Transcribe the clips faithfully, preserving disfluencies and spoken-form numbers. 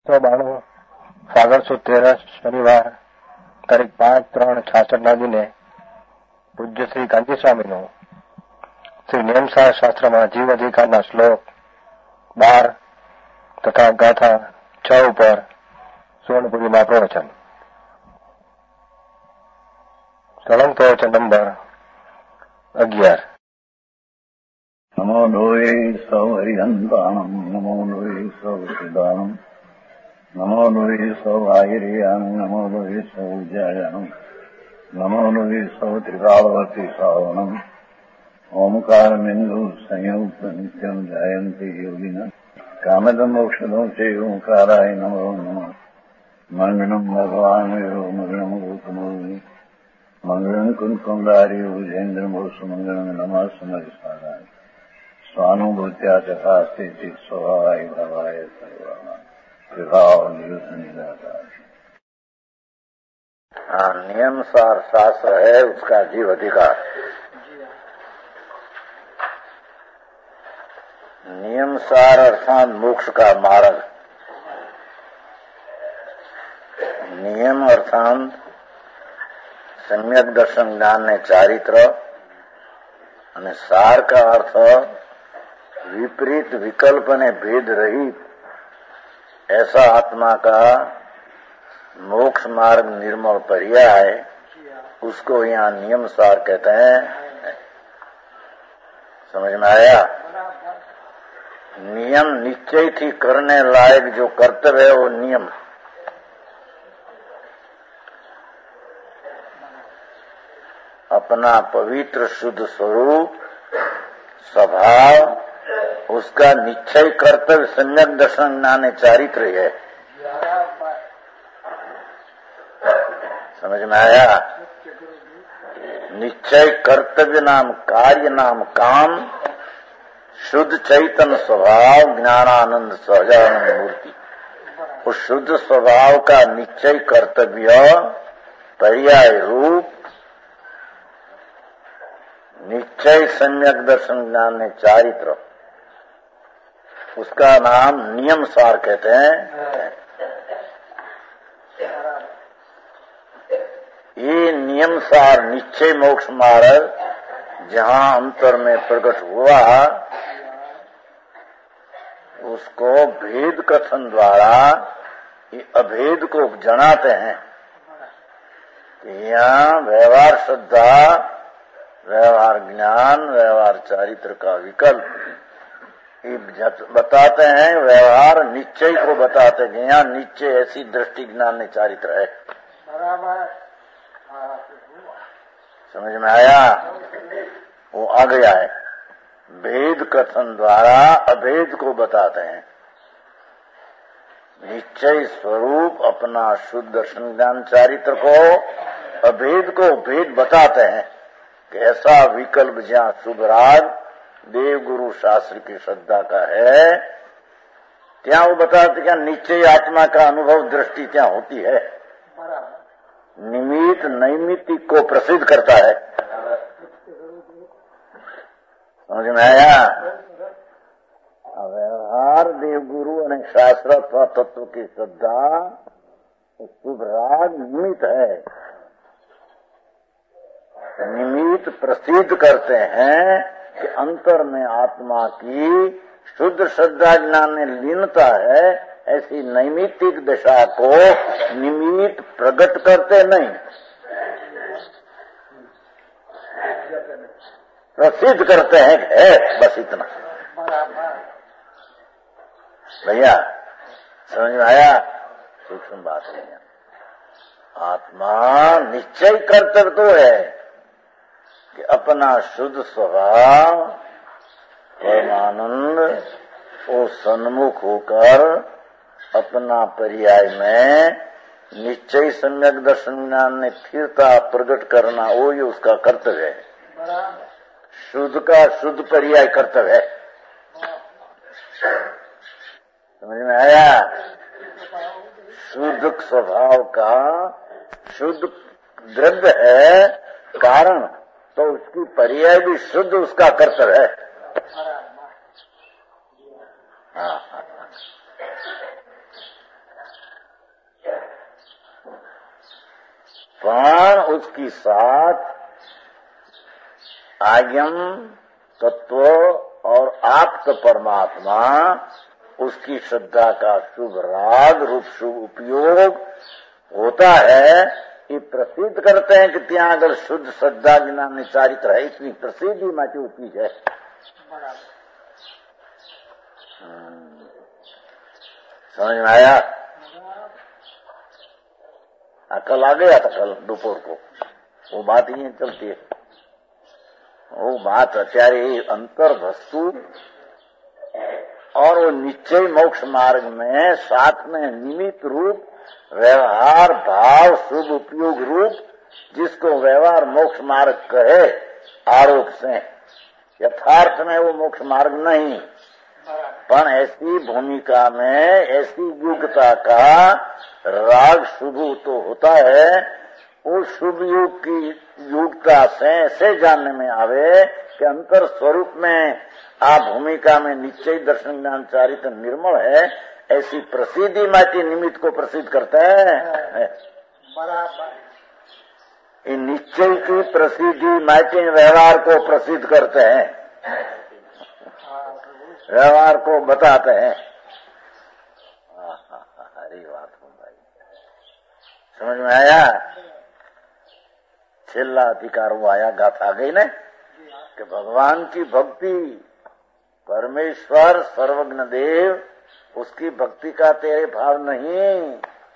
सौ बाणु सागर सौ तेरह शनिवार તારીખ પાંચ ત્રણ છાસઠ ના દિને પૂજ્ય શ્રી કાંતિ સ્વામીનું શ્રી નિયમસાર શાસ્ત્રમાં જીવ અધિકારના શ્લોક બાર તથા ગાથા છ ઉપર સુવર્ણપુરીમાં પ્રવચન. સળંગ પ્રવચન નંબર અગિયાર. નમો લોહે સૌ હરિહંતાણમ નમો લોહે સૌ સિદ્ધાણમ નમો લોહે સૌ આયર્યાન નમો લોહે સૌ જયાનમ નમો લોહે સૌ ત્રિકાળવતી શ્રાવણમ ઓમકારમિંદુ સંયુક્ત નિત્યમ જયંતી યોગિના કામદમ મોક્ષદો છે ઓંકારાય નમો નમઃ. મંગળમ ભગવાન મંગળમ ગૌતમોની મંગળમ કુંકુંડારી વિજેન્દ્રમો સુમંગળમ નમઃ સમરિસ્મરાય સ્વાનુભૂત્યા ચકાસ્તે ચિત સ્વભાવાય ભવાય સર્વમાં વિભાવ નિયુદ્ધ निराकार. हाँ, नियमसार शास्त्र है, उसका जीव अधिकार. नियमसार अर्थात मोक्ष का मार्ग. नियम अर्थात सम्यक दर्शन ज्ञान ने चारित्र અને સાર का अर्थ विपरीत विकल्प ने भेद रहित ऐसा आत्मा का मोक्ष मार्ग निर्मल पर्याय, उसको यहाँ नियम सार कहते हैं. समझ में आया? नियम निश्चय थी करने लायक जो कर्तव्य है वो नियम. अपना पवित्र शुद्ध स्वरूप स्वभाव उसका निश्चय कर्तव्य सम्यक दर्शन ज्ञान चारित्र है. समझ में आया? निश्चय कर्तव्य नाम कार्य नाम काम शुद्ध चैतन्य स्वभाव ज्ञानानंद सहजानंद मूर्ति. उस शुद्ध स्वभाव का निश्चय कर्तव्य पर्याय रूप निश्चय सम्यक दर्शन ज्ञान ने चारित्र, उसका नाम नियम सार कहते हैं. ये नियम सार निश्चय मोक्ष मार्ग जहाँ अंतर में प्रकट हुआ, उसको भेद कथन द्वारा ये अभेद को जनाते हैं. यहाँ व्यवहार श्रद्धा, व्यवहार ज्ञान, व्यवहार चारित्र का विकल्प बताते हैं. व्यवहार निश्चय को बताते हैं. यहाँ निश्चय ऐसी दृष्टि ज्ञान ने चारित्र है. समझ में आया? वो आ गया है. भेद कथन द्वारा अभेद को बताते हैं. निश्चय स्वरूप अपना शुद्ध दर्शन ज्ञान चारित्र को, अभेद को भेद बताते हैं कि ऐसा विकल्प जहाँ शुभ राग देव गुरु शास्त्र की श्रद्धा का है, ત્યાં वो बताते क्या निश्चय आत्मा का अनुभव दृष्टि क्या होती है. निमित्त नैमित्तिक को प्रसिद्ध करता है. समझ में आया? व्यवहार देव गुरु और शास्त्र अथवा तत्व की श्रद्धा शुभ राग निमित्त है. निमित्त प्रसिद्ध करते हैं कि अंतर में आत्मा की शुद्ध श्रद्धा ज्ञान में लीनता है. ऐसी नैमित्तिक दशा को निमित्त प्रकट करते नहीं, प्रसिद्ध करते हैं. है बस इतना. भैया समझ में आया? सूक्ष्म बात है. आत्मा निश्चय कर्तव्य तो है कि अपना शुद्ध स्वभाव परमानंद वो सन्मुख होकर अपना पर्याय में निश्चय सम्यक दर्शन ज्ञान ने फिरता प्रकट करना, वो ही उसका कर्तव्य है. शुद्ध का शुद्ध पर्याय कर्तव्य है. समझ में आया? शुद्ध स्वभाव का शुद्ध द्रव्य है कारण, तो उसकी पर्याय भी शुद्ध उसका कर्तव्य है. हाँ, पण उसकी साथ आज्ञम तत्व और आप्त परमात्मा उसकी श्रद्धा का शुभ राग रूप शुभ उपयोग होता है। ये प्रसिद्ध करते हैं कि ત્યાં આગળ शुद्ध श्रद्धा ज्ञान चारित्र है, इतनी प्रसिद्धि माची होती है। समझ में आया? कल आ गया था, कल दोपहर को वो बात ही चलती है। वो बात અત્યારે अंतर वस्तु और वो निश्चय मोक्ष मार्ग में साथ में निमित्त रूप व्यवहार भाव शुभ उपयोग रूप, जिसको व्यवहार मोक्ष मार्ग कहे आरोप से, यथार्थ में वो मोक्ष मार्ग नहीं, पर ऐसी भूमिका में ऐसी युगता का राग शुभ तो होता है। उस शुभ युग की युगता से ऐसे जानने में आवे कि अंतर स्वरूप में आ भूमिका में निश्चय दर्शन ज्ञान चारित्र निर्मल है, ऐसी प्रसिद्धि माटी निमित्त को प्रसिद्ध करता है। इन निश्चय की प्रसिद्धि माटी व्यवहार को प्रसिद्ध करते हैं, व्यवहार को बताते हैं। अरे बात हो भाई, समझ में आया? छेल्ला अधिकार वो आया, गाथा आ गई ने कि भगवान की भक्ति, परमेश्वर सर्वज्ञ देव, उसकी भक्ति का तेरे भाव नहीं।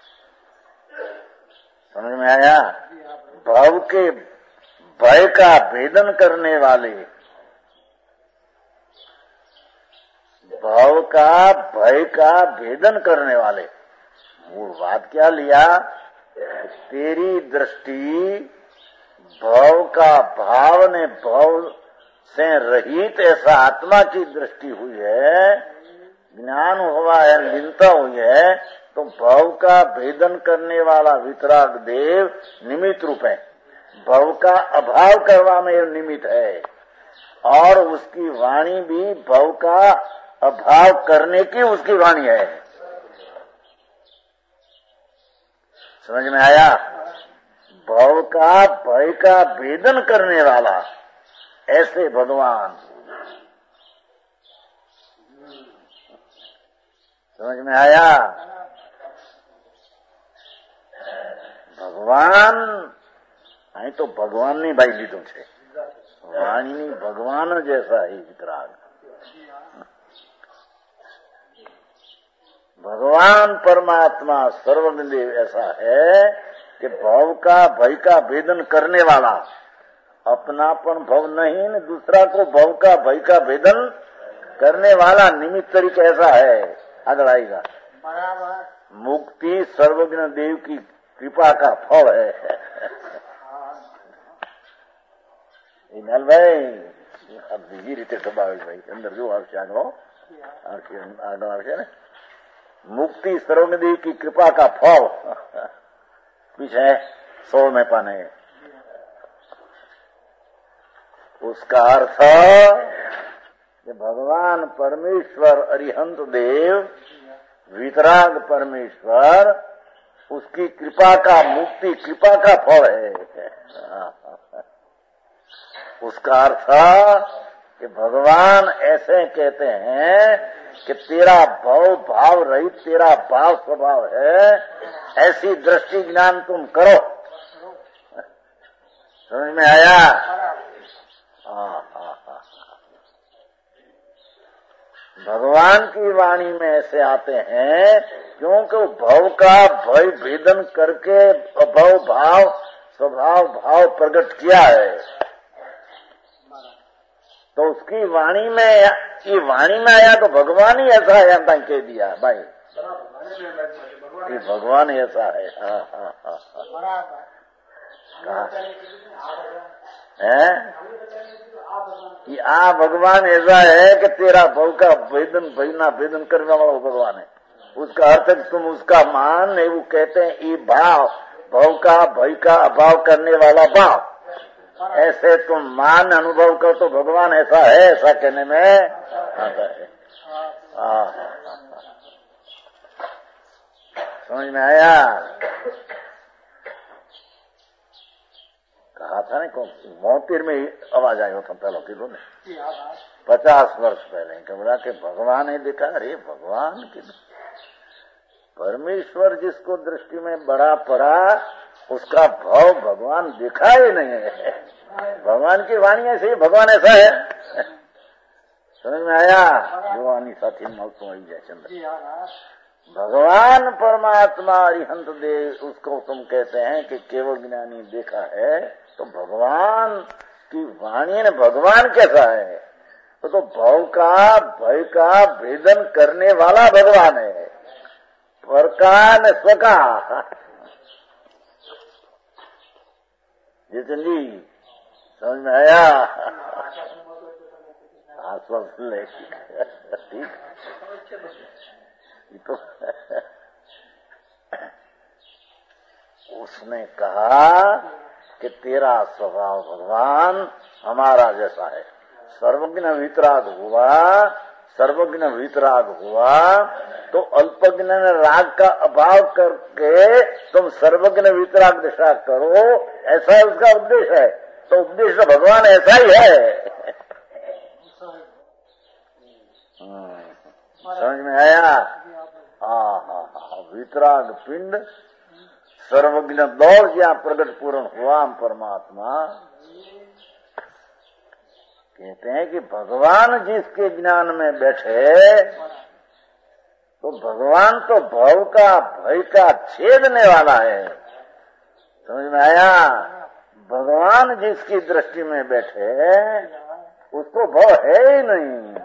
समझ में आया? भाव के भय का भेदन करने वाले, भाव का भय का भेदन करने वाले, वो बात क्या लिया? तेरी दृष्टि भाव का भाव ने भाव से रहित ऐसा आत्मा की दृष्टि हुई है, ज्ञान हुआ है, लीनता हुई है, तो भाव का भेदन करने वाला वितराग देव निमित्त रूप है, भाव का अभाव करवा में निमित्त है, और उसकी वाणी भी भाव का अभाव करने की उसकी वाणी है। समझ में आया? भाव का भय का भेदन करने वाला ऐसे भगवान। समझ में आया? भगवान અહીં તો ભગવાનની બાઈ લીધું છે, વાણી ભગવાન જैसा ही वितराग। भगवान परमात्मा सर्वज्ञ देव ऐसा है कि भाव का भय का भेदन करने वाला, अपनापन भाव नहीं न दूसरा को भाव का भय का भेदन करने वाला निमित्त तरीके ऐसा है। आगे आएगा मुक्ति सर्वज्ञ देव की कृपा का फल है। इनल भाई अब બીજી રીતે સ્વાભાવિક ભાઈ અંદર જો આવશે આગળ આગળ આવશે ને मुक्ति सर्वज्ञ देव की कृपा का फल पीछे सोल में पाने। उसका अर्थ कि भगवान परमेश्वर अरिहंत देव वितराग परमेश्वर, उसकी कृपा का मुक्ति कृपा का फल है। उसका अर्थ कि भगवान ऐसे कहते हैं कि तेरा भाव भाव रहित तेरा भाव स्वभाव है, ऐसी दृष्टि ज्ञान तुम करो। समझ में आया? हाँ हाँ हाँ। भगवान की वाणी में ऐसे आते हैं क्योंकि भाव का भय भेदन करके अभाव भाव स्वभाव भाव प्रकट किया है, तो उसकी वाणी में, ये वाणी में आया तो भगवान ही ऐसा है, हम कह दिया भाई ये भगवान ही ऐसा है। हाँ हाँ हाँ हाँ है कि आ भगवान ऐसा है कि तेरा भाव का भेदन भयना भेदन करने वाला भगवान है। उसका अर्थ है तुम उसका मान नहीं, वो कहते हैं ये भाव भाव का भय का अभाव करने वाला भाव, ऐसे तुम मान अनुभव करो तो भगवान ऐसा है, ऐसा कहने में आता है। समझ में आया? था ना, मोहतीर में ही आवाज आई होता पहले किलो ने पचास वर्ष पहले कमरा के भगवान ने देखा, अरे भगवान की परमेश्वर जिसको दृष्टि में बड़ा पड़ा उसका भाव भगवान दिखा ही नहीं है। भगवान की वाणी ऐसे ही, भगवान ऐसा है। समझ में आया? जो वाणी साथी मौत वही जय चंद्र भगवान परमात्मा अरिहंत देव, उसको तुम कहते हैं कि केवल ज्ञानी देखा है। तो भगवान की वाणी ने भगवान कैसा है? तो, तो भव का भय का भेदन करने वाला भगवान है। परकान स्वका जितन जी समझ में आया? आश्वास ले ठीक तो उसने कहा कि तेरा स्वभाव भगवान हमारा जैसा है। सर्वज्ञ वितराग हुआ, सर्वज्ञ वितराग हुआ तो अल्पज्ञ ने राग का अभाव करके तुम सर्वज्ञ वितराग दशा करो, ऐसा उसका उपदेश है। तो उपदेश तो भगवान ऐसा ही है। समझ में आया? हाँ हाँ हाँ वितराग पिंड सर्वज्ञ दौड़ गया, प्रगट पूर्ण हुआ हम परमात्मा। कहते हैं कि भगवान जिसके ज्ञान में बैठे तो भगवान तो भव का भय का छेदने वाला है। समझ में आया? भगवान जिसकी दृष्टि में बैठे उसको भव है ही नहीं।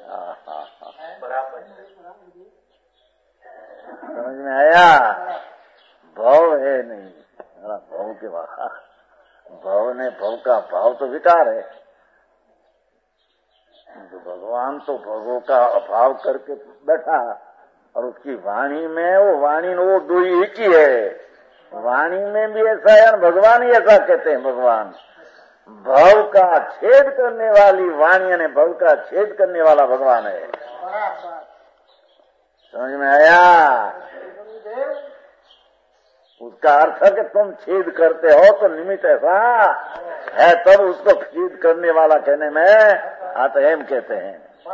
समझ में आया? भव है नहीं, भव के बाहर। भव ने भव का भाव तो विकार है। तो भगवान तो भवों का अभाव करके बैठा और उसकी वाणी में वो वाणी वो दो ही एक ही है। वाणी में भी ऐसा है, भगवान ही ऐसा कहते हैं। भगवान भव का छेद करने वाली वाणी ने भव का छेद करने वाला भगवान है। समझ में आया? उसका अर्थ है कि तुम छेद करते हो तो निमित्त ऐसा है, तब उसको छेद करने वाला कहने में आते हम कहते हैं।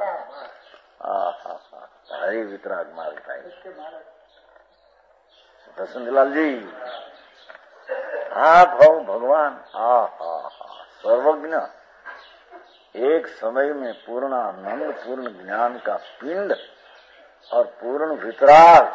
हरि वितराग मार्ग दसनलाल जी, हाँ भव भगवान, हाँ हाँ हाँ सर्वज्ञ, एक समय में पूर्णानंद पूर्ण ज्ञान का पिंड और पूर्ण वितराग,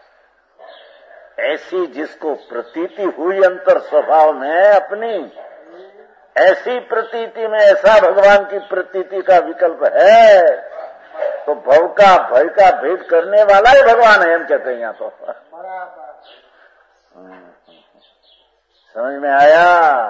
ऐसी जिसको प्रतीति हुई अंतर स्वभाव में अपनी, ऐसी प्रतीति में ऐसा भगवान की प्रतीति का विकल्प है तो भव का भय का भेद करने वाला ही भगवान है, हम कहते हैं यहाँ तो। समझ में आया?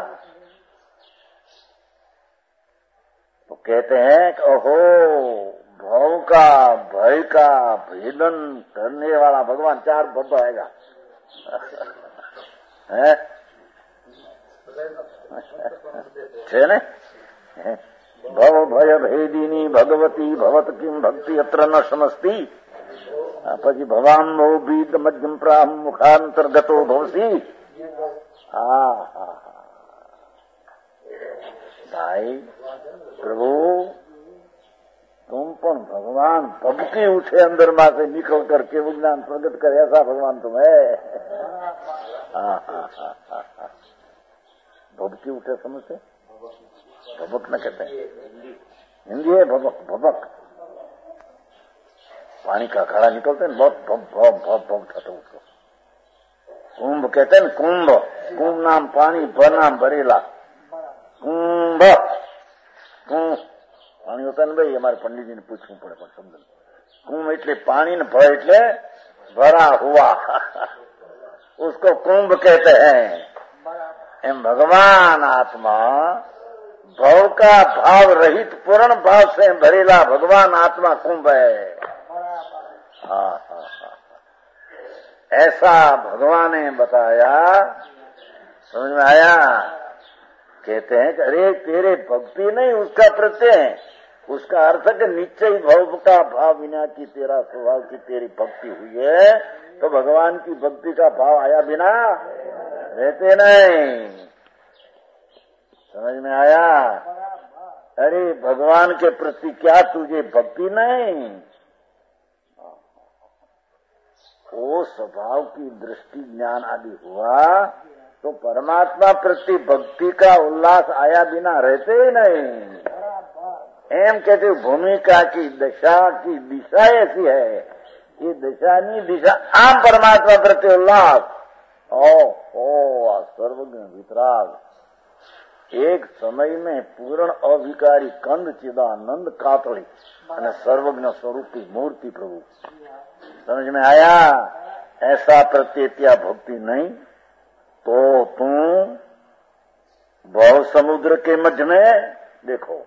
तो कहते हैं कि ओहो भव का भय का भेदन करने वाला भगवान, चार भव आएगा है छे ने? भव भय भेदिनी भगवती भवत किम भक्ति अत्र न समस्ती, પછી ભવાન ભવ બીજ મધ્યમ પ્રામ મુખાંતર્ગતો ભવસી। હા હા ભાઈ प्रभु तुम पण भगवान भबकी उठे अंदर मां से निकल करके विज्ञान प्रकट करे, ऐसा भगवान तुम है। हाँ हाँ हाँ हाँ भबकी उठे समझते? भबक न कहते हैं, हिंदी है भबक। भबक पानी का अखाड़ा निकलते हैं, बहुत भब भब भब भब उठाते उसको। कुंभ कहते हैं, कुंभ कुंभ नाम पानी, भ नाम भरेला, कुंभ कुंभ पानी होता है ना भाई, हमारे पंडित जी ने पूछવું પડે પણ સમજ। कुंभ એટલે पानी न भ એટલે भरा हुआ, उसको कुंभ कहते हैं। एम भगवान आत्मा भव का भाव रहित पूर्ण भाव से भरेला भगवान आत्मा कुंभ है। हाँ हाँ हाँ ऐसा भगवान ने बताया। समझ में आया? कहते हैं कि अरे तेरे भक्ति नहीं उसका प्रत्यय है, उसका अर्थ है कि निश्चय भव का भाव बिना की तेरा स्वभाव की तेरी भक्ति हुई है, तो भगवान की भक्ति का भाव आया बिना रहते नहीं। समझ में आया? अरे भगवान के प्रति क्या तुझे भक्ति नहीं? वो स्वभाव की दृष्टि ज्ञान आदि हुआ तो परमात्मा प्रति भक्ति का उल्लास आया बिना रहते ही नहीं। एम कहते भूमिका की दशा की दिशा ऐसी है, ये दशा नहीं दिशा आम परमात्मा प्रति उल्लास। ओ ओ सर्वज्ञ वितराग एक समय में पूर्ण अविकारी कंद चिदानंद कातड़ी અને सर्वज्ञ स्वरूप की मूर्ति प्रभु। समझ में आया? ऐसा प्रत्येत्या भक्ति नहीं तो तुम भव समुद्र के मध्य में देखो,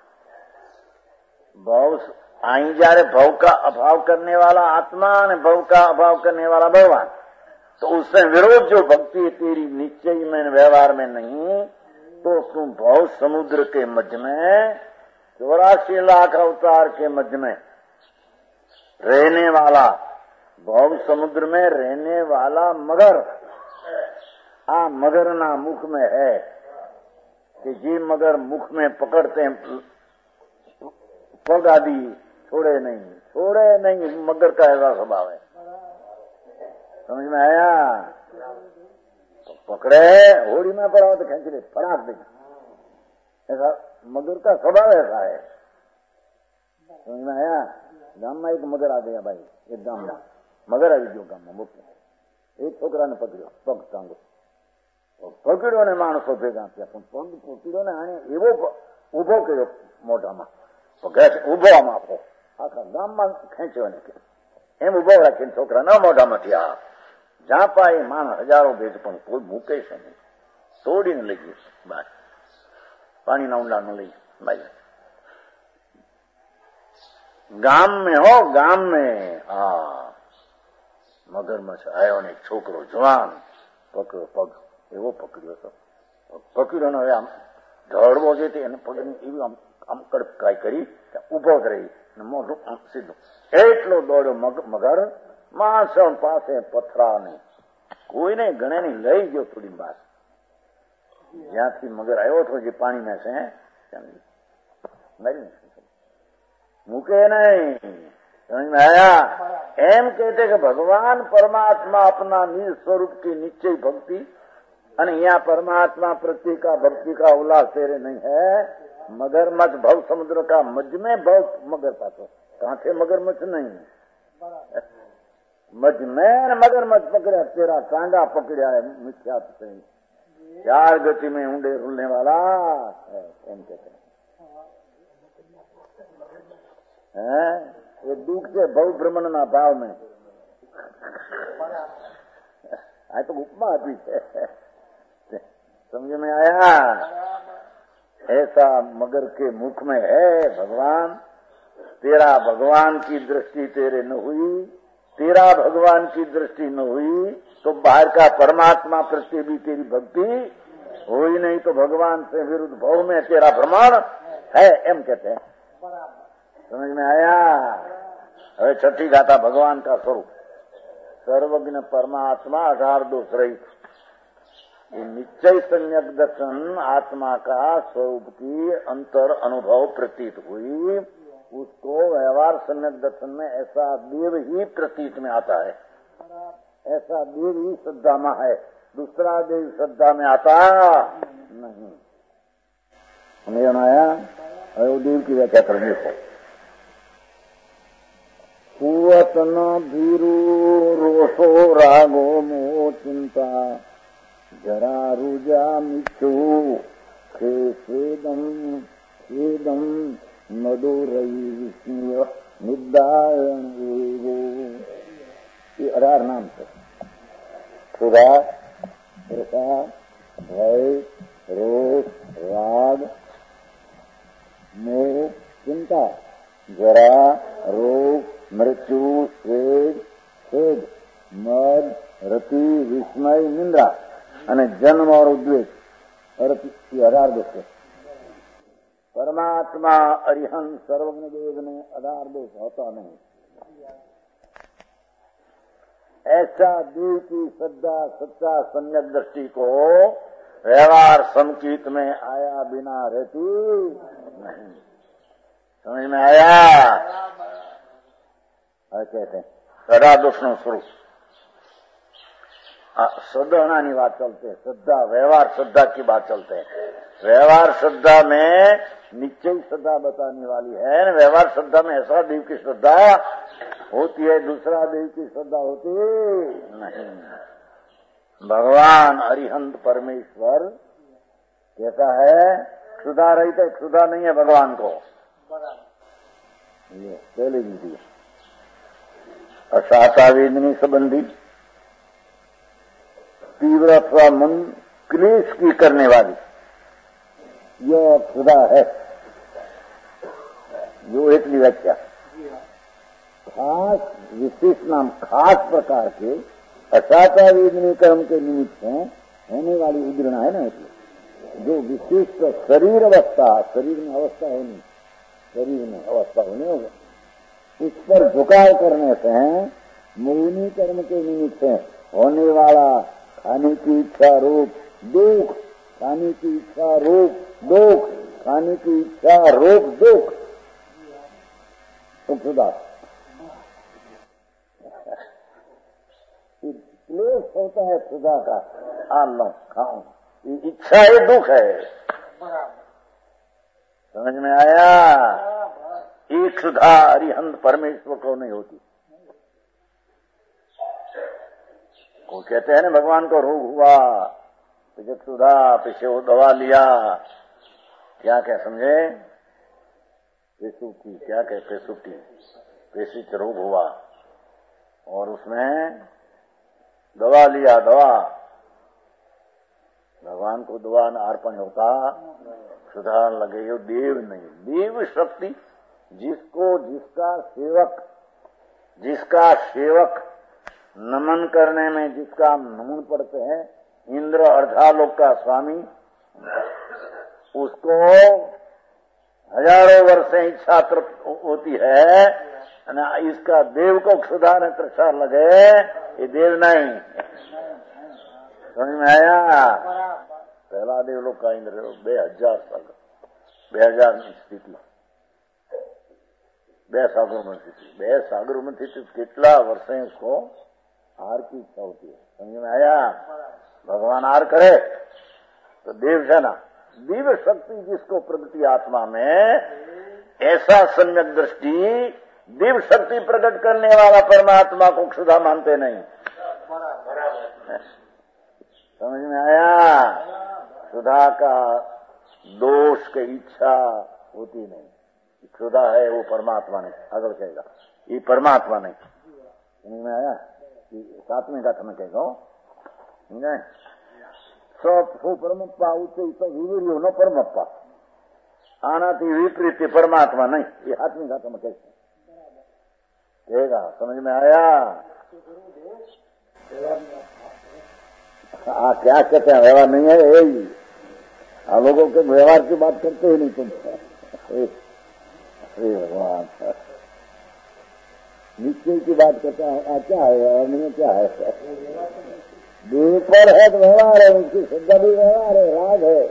भव आई जा रहे भव का अभाव करने वाला आत्मा ने भव का अभाव करने वाला भगवान, तो उससे विरोध जो भक्ति तेरी निश्चय में व्यवहार में नहीं, तो तुम भव समुद्र के मध्य में चौरासी लाख अवतार के मध्य में रहने वाला, भव समुद्र में रहने वाला मगर आ मगर ना मुख में है कि जी मगर मुख में पकड़ते हैं पग आदि छोड़े नहीं, छोड़े नहीं, मगर का ऐसा स्वभाव है। समझ में आया? तो पकड़े होड़ी में पड़ा तो खेच ले फराक दे, ऐसा मगर का स्वभाव ऐसा है। समझ में आया? गाम में एक मगर आ गया भाई, एक गाम में मगर आई गयो गाम में मुख्य एक छोकरा ने पकड़ो पग टांगो, पकड़ो ने माणसो भेगा थया पण पग पकड़ो ने आने एवो उभो कर्यो मोढामां, उभो आम आपो आखा गाममां खेंच्यो ने एम उभो राखीने छोकरा न मोढामांथी आ झापा ए माणस हजारों भेज पण कोई मूके छे नहीं, तोड़ीने लई गयो बार पाणीना ऊंडाणमां लई बाई गाम में हो गाम में। हाँ मगरमच्छ आयो ने छोकरो जवान पकड़ो पग एवो पकड़्यो तो पकड़्यो ने आम ढळવો છે તે એને પગની એવી આમ આમ કડકાઈ કરી ઉભો જ રહી ને મોઢું આમ સીધું એટલો દોડ્યો મગર માણસો પાસે પથરા નહીં કોઈ નહીં ગણે નહીં લઈ ગયો થોડી બાર જ્યાંથી મગર આવ્યો હતો જે પાણીમાં છે મરી મૂકે નહીં। समझ में आया? एम कहते कि भगवान परमात्मा अपना निज स्वरूप की निश्चय भक्ति અને यहाँ परमात्मा प्रति का भक्ति का उल्लास तेरे नहीं है। मगरमच्छ भव समुद्र का मध्य में भव मगर पातो कांठे मगरमच्छ नहीं, मध्य में मगरमच्छ पकड़ा तेरा कांडा पकड़ा है मिथ्या से चार गति में ऊंडे रुलने वाला है। एम कहते हैं ये दुख से भव भ्रमण ना भाव में आ तो उपमा अपनी है। समझ में आया? ऐसा मगर के मुख में है भगवान। तेरा भगवान की दृष्टि तेरे न हुई, तेरा भगवान की दृष्टि न हुई तो बाहर का परमात्मा प्रति भी तेरी भक्ति हुई नहीं, तो भगवान से विरुद्ध भाव में तेरा भ्रमण है। एम कहते हैं। समझ में आया? હવે छठी गाथा भगवान का स्वरूप सर्वज्ञ परमात्मा अठार दोष रहित, ये निश्चय सम्यक दर्शन आत्मा का स्वरूप की अंतर अनुभव प्रतीत हुई, उसको व्यवहार सम्यक दर्शन में ऐसा देव ही प्रतीत में आता है, ऐसा देव ही श्रद्धा में है, दूसरा देव श्रद्धा में आता नहीं। समझ में आया? और देव की व्याख्या करने को कुवतन भीरू रोषो रागो मोह चिंता जरा रुजा मिच्छू खेदम खेदम मधुरई विष्णु निदायन ये अठार नाम है। खुदा, प्रसाद, भय, रोष, राग, मोह, चिंता, जरा, रोग, मृत्यु, स्वेद, खेद, मद, रति, विस्मय, निंद्रा અને जन्म और उद्वेग अठार दोष। परमात्मा अरिहंत सर्वज्ञ देव ने अठार दोष होता नहीं। ऐसा देव की श्रद्धा सच्चा सम्यक दृष्टि को व्यवहार समकीत में आया बिना रहती नहीं। समझ में आया? कहते हैं સદા દોષનું સ્વરૂપ श्रद्धा की बात चलते हैं। श्रद्धा व्यवहार श्रद्धा की बात चलते हैं। व्यवहार श्रद्धा में निश्चय श्रद्धा बताने वाली है। व्यवहार श्रद्धा में ऐसा देव की श्रद्धा होती है, दूसरा देव की श्रद्धा होती नहीं। भगवान अरिहंत परमेश्वर कैसा है? क्षुधा रहित है, क्षुधा नहीं है भगवान को। ये पहले विधि असाता वेदनी संबंधी तीव्र अथवा मन क्लेश की करने वाली यह क्षुधा है। जो एक व्याख्या खास विशेष नाम खास प्रकार के असाता वेदनी कर्म के निमित्त है होने वाली उद्रणा है ना। इसलिए जो विशिष्ट शरीर अवस्था, शरीर में अवस्था होनी, शरीर में अवस्था होनी होगा, उस पर झुकाव करने से मोहिनी कर्म के निमित्त होने वाला खाने की इच्छा रोक दुख, खाने की इच्छा रोक दुख, खाने की इच्छा रोक दुख, तो खुदा क्लेश होता है खुदा का। आ लो खाओ, इच्छा है दुख है। समझ में आया? एक क्षुधा अरिहंत परमेश्वर को नहीं होती। वो कहते हैं ना भगवान को रोग हुआ, पीछे क्षुधा, पीछे वो दवा लिया, क्या क्या समझे? पेशुटी, क्या कहे पेशुटी, पेशी से रोग हुआ और उसमें दवा लिया। दवा भगवान को दवा न अर्पण होता, क्षुधा लगे। यो देव नहीं, देव शक्ति जिसको जिसका सेवक जिसका सेवक नमन करने में जिसका नमन पड़ते हैं, इंद्र अर्धालोक का स्वामी, उसको हजारों वर्षे इच्छा तृप्त होती है। इसका देव को क्षुधा न तृषा लगे, ये देव नहीं। समझ में आया? पहला देवलोक का इंद्र बे हजार साल बे हजार स्थिति બે સાગરોમાં સ્થિતિ બે સાગરોમાં સ્થિતિ કેટલા વર્ષે उसको हार की इच्छा होती है। समझ में आया? भगवान हार करे तो देव है ना, दिव्य शक्ति जिसको प्रगति आत्मा में, ऐसा सम्यक दृष्टि दिव्य शक्ति प्रकट करने वाला परमात्मा को क्षुधा मानते नहीं। समझ में आया? क्षुधा का दोष की इच्छा होती नहीं। क्षुधा है वो परमात्मा नहीं। अगर कहेगा ये परमात्मा नहीं। समझ में आया? सातवें गाथा में कहेगा सब परमप्पा उच्च विवीर्यो न परमप्पा, आनाती विपरीत परमात्मा नहीं। ये सातवें गाथा में कैसे कहेगा? समझ में आया? आ, क्या कहते हैं? व्यवहार नहीं है यही। आ लोगों के व्यवहार की बात करते ही नहीं तुम। भगवान निश्चय की बात करता है। क्या है व्यवहार? नहीं क्या है? देह पर है तो व्यवहार है, उसकी श्रद्धा भी व्यवहार है, राग है।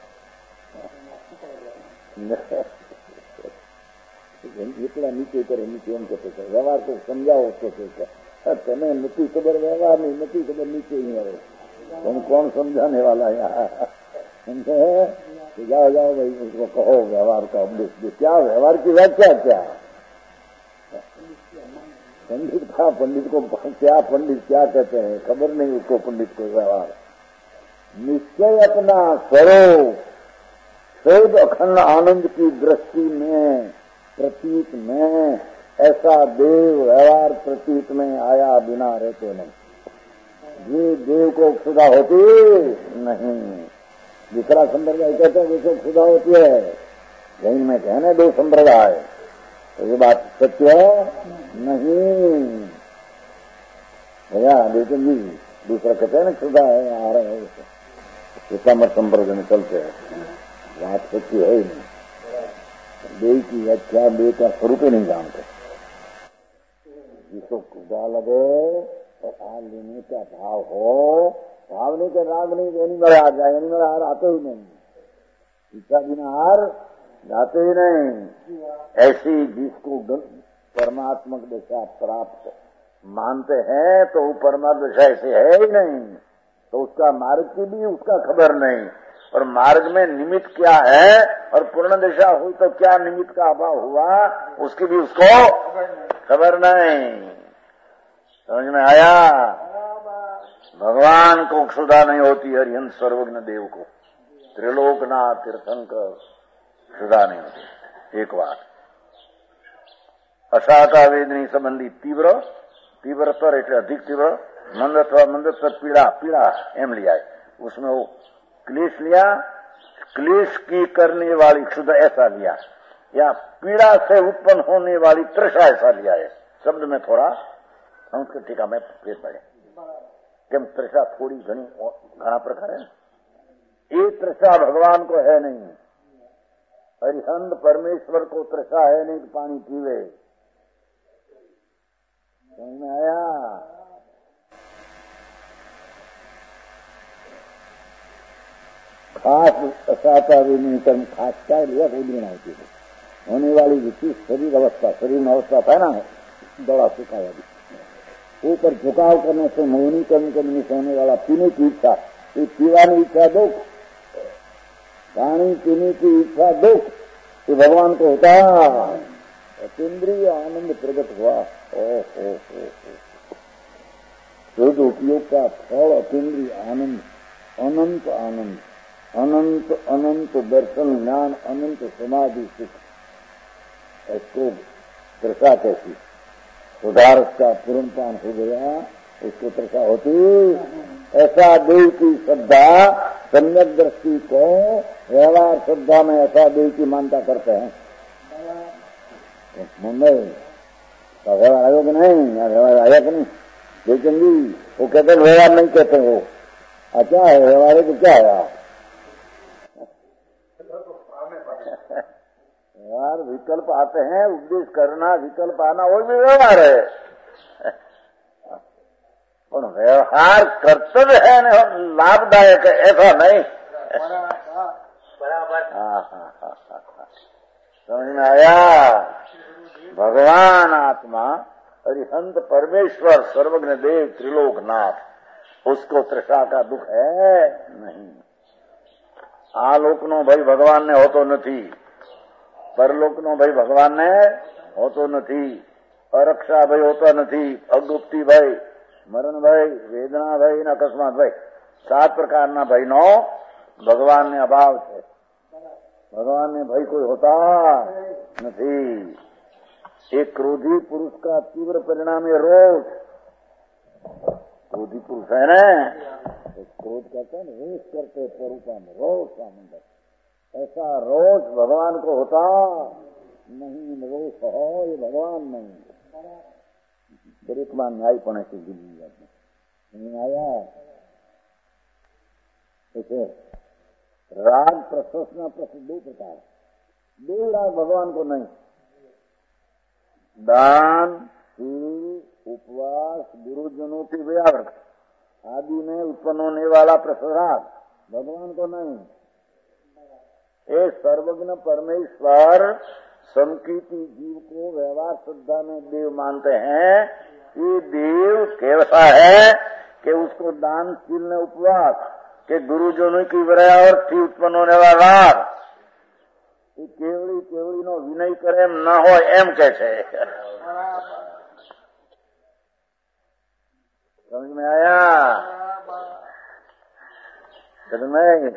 जितना नीचे करे नीचे हम कहते थे व्यवहार को समझाओ उसको कहते तुम्हें नती खबर व्यवहार नहीं, नती खबर नीचे ही है। तुम कौन समझाने वाला यहाँ? जाओ जाओ भाई उसको कहो व्यवहार का उपदेश दो। क्या व्यवहार की व्याख्या क्या? पंडित का पंडित को क्या पंडित क्या कहते हैं खबर नहीं उसको। पंडित को व्यवहार निश्चय अपना स्वरूप शुद्ध अखंड आनंद की दृष्टि में प्रतीत में ऐसा देव व्यवहार प्रतीत में आया बिना रहते नहीं। ये देव को क्षुधा होती नहीं। दूसरा संप्रदाय कहते हैं जिसको क्षुधा होती है। जैन में कहने दो संप्रदाय, तो ये बात सत्य नहीं भैया। लेकिन जी दूसरा कहते हैं ना क्षुधा है, आ रहे हैं इसका मत संप्रदाय में चलते हैं। बात सच्ची है ही नहीं। देव की व्याख्या देव का स्वरूप ही नहीं जानते। जिसको क्षुधा लगे और आ लेने का भाव हो भाव नहीं के राग नहीं तो एनिमल हार जाए, एनिमल हार आते ही नहीं, इच्छा बिना हार जाते ही नहीं। ऐसी जिसको परमात्मक दशा प्राप्त मानते हैं तो वो परमात्मा दशा ऐसे है ही नहीं, तो उसका मार्ग की भी उसका खबर नहीं, और मार्ग में निमित्त क्या है और पूर्ण दशा हुई तो क्या निमित्त का अभाव हुआ उसकी भी उसको खबर नहीं। समझ में आया? भगवान को क्षुधा नहीं होती, हरिहंस सर्वज्ञ देव को, त्रिलोकनाथ तीर्थंकर क्षुधा नहीं होती। एक बात अशाता वेदनी संबंधी तीव्र तीव्रतर એટલે अधिक तीव्र, मंद अथवा मंदस्तर पीड़ा पीड़ा एम लिया है, उसमें वो क्लेश लिया, क्लेश की करने वाली क्षुधा ऐसा लिया, या पीड़ा से उत्पन्न होने वाली तृषा ऐसा लिया है। शब्द में थोड़ा संस्कृत टीका में भेद पड़े, केम तृषा थोड़ी घनी घना प्रकार है, ये तृषा भगवान को है नहीं, हरिहंत परमेश्वर को तृषा है नहीं कि पानी पीवे। समझ में आया? खास असाता भी नहीं कर्म खास क्या लिया कोई लेना होती है, होने वाली विशेष शरीर अवस्था, शरीर में अवस्था था ना दौड़ा सुखाया भी, ऊपर झुकाव करने से मोहनी कर्म करने से होने वाला पीने की इच्छा, ये पीवानी इच्छा दुख, पानी पीने की इच्छा दुख, ये भगवान को होता। इंद्रिय आनंद प्रकट हुआ, ओ हो हो शुद्ध उपयोग का फल अतीन्द्रिय आनंद, अनंत आनंद, अनंत अनंत दर्शन ज्ञान, अनंत समाधि सुख। इसको तृषा कैसी सुधार का पूर्णपान हो गया, उसको तृषा होती। ऐसा देव की श्रद्धा सम्यक दृष्टि को व्यवहार श्रद्धा में ऐसा देव की मान्यता करते हैं। मुंबई का व्यवहार आयो कि नहीं, या व्यवहार आया कि नहीं देखेंगी, वो कहते हैं व्यवहार नहीं कहते हो, अच्छा है व्यवहार है तो क्या है व्यवहार विकल्प आते हैं, उपदेश करना विकल्प आना वो भी व्यवहार है, और व्यवहार कर्तव्य है न लाभदायक है ऐसा नहीं। बराबर। हाँ हाँ हाँ हाँ समझ में आया? भगवान आत्मा हरिहंत परमेश्वर सर्वज्ञ देव त्रिलोकनाथ, उसको तृषा का दुख है नहीं। आलोकनो भाई भगवान ने होतो નથી, પરલોકનો ભાઈ ભગવાન ને હોતો નથી, અરક્ષા ભાઈ હોતા નથી, અગુપ્તિ ભાઈ, મરણ ભાઈ, વેદના ભાઈ ને અકસ્માત ભાઈ, સાત પ્રકારના ભાઈનો ભગવાન ને અભાવ છે। ભગવાન ને ભાઈ કોઈ હોતા નથી। एक क्रोधी पुरुष का तीव्र परिणाम है रोष। क्रोधी पुरुष है ना, क्रोध करते हैं रोष करते स्वरूपा में रोष का मंडल, ऐसा रोष भगवान को होता नहीं। रोष हो ये भगवान नहीं। दरेक में न्याय पड़े से जिंदगी नहीं आया। देखो राग प्रश्न प्रश्न दो प्रकार, दो राग भगवान को नहीं। दान, शील, उपवास, गुरुजनों की व्याव्रत आदि में उत्पन्न होने वाला प्रसाद भगवान को नहीं। ये सर्वज्ञ परमेश्वर समकीर्ति जीव को व्यवहार श्रद्धा में देव मानते हैं। ये देव कैसा है कि उसको दान, शील ने उपवास के गुरुजनों की व्यावर्ती उत्पन्न होने वाला केवड़ी केवड़ी नो विनय करे एम न हो एम के छे। समझ में आया? समझ में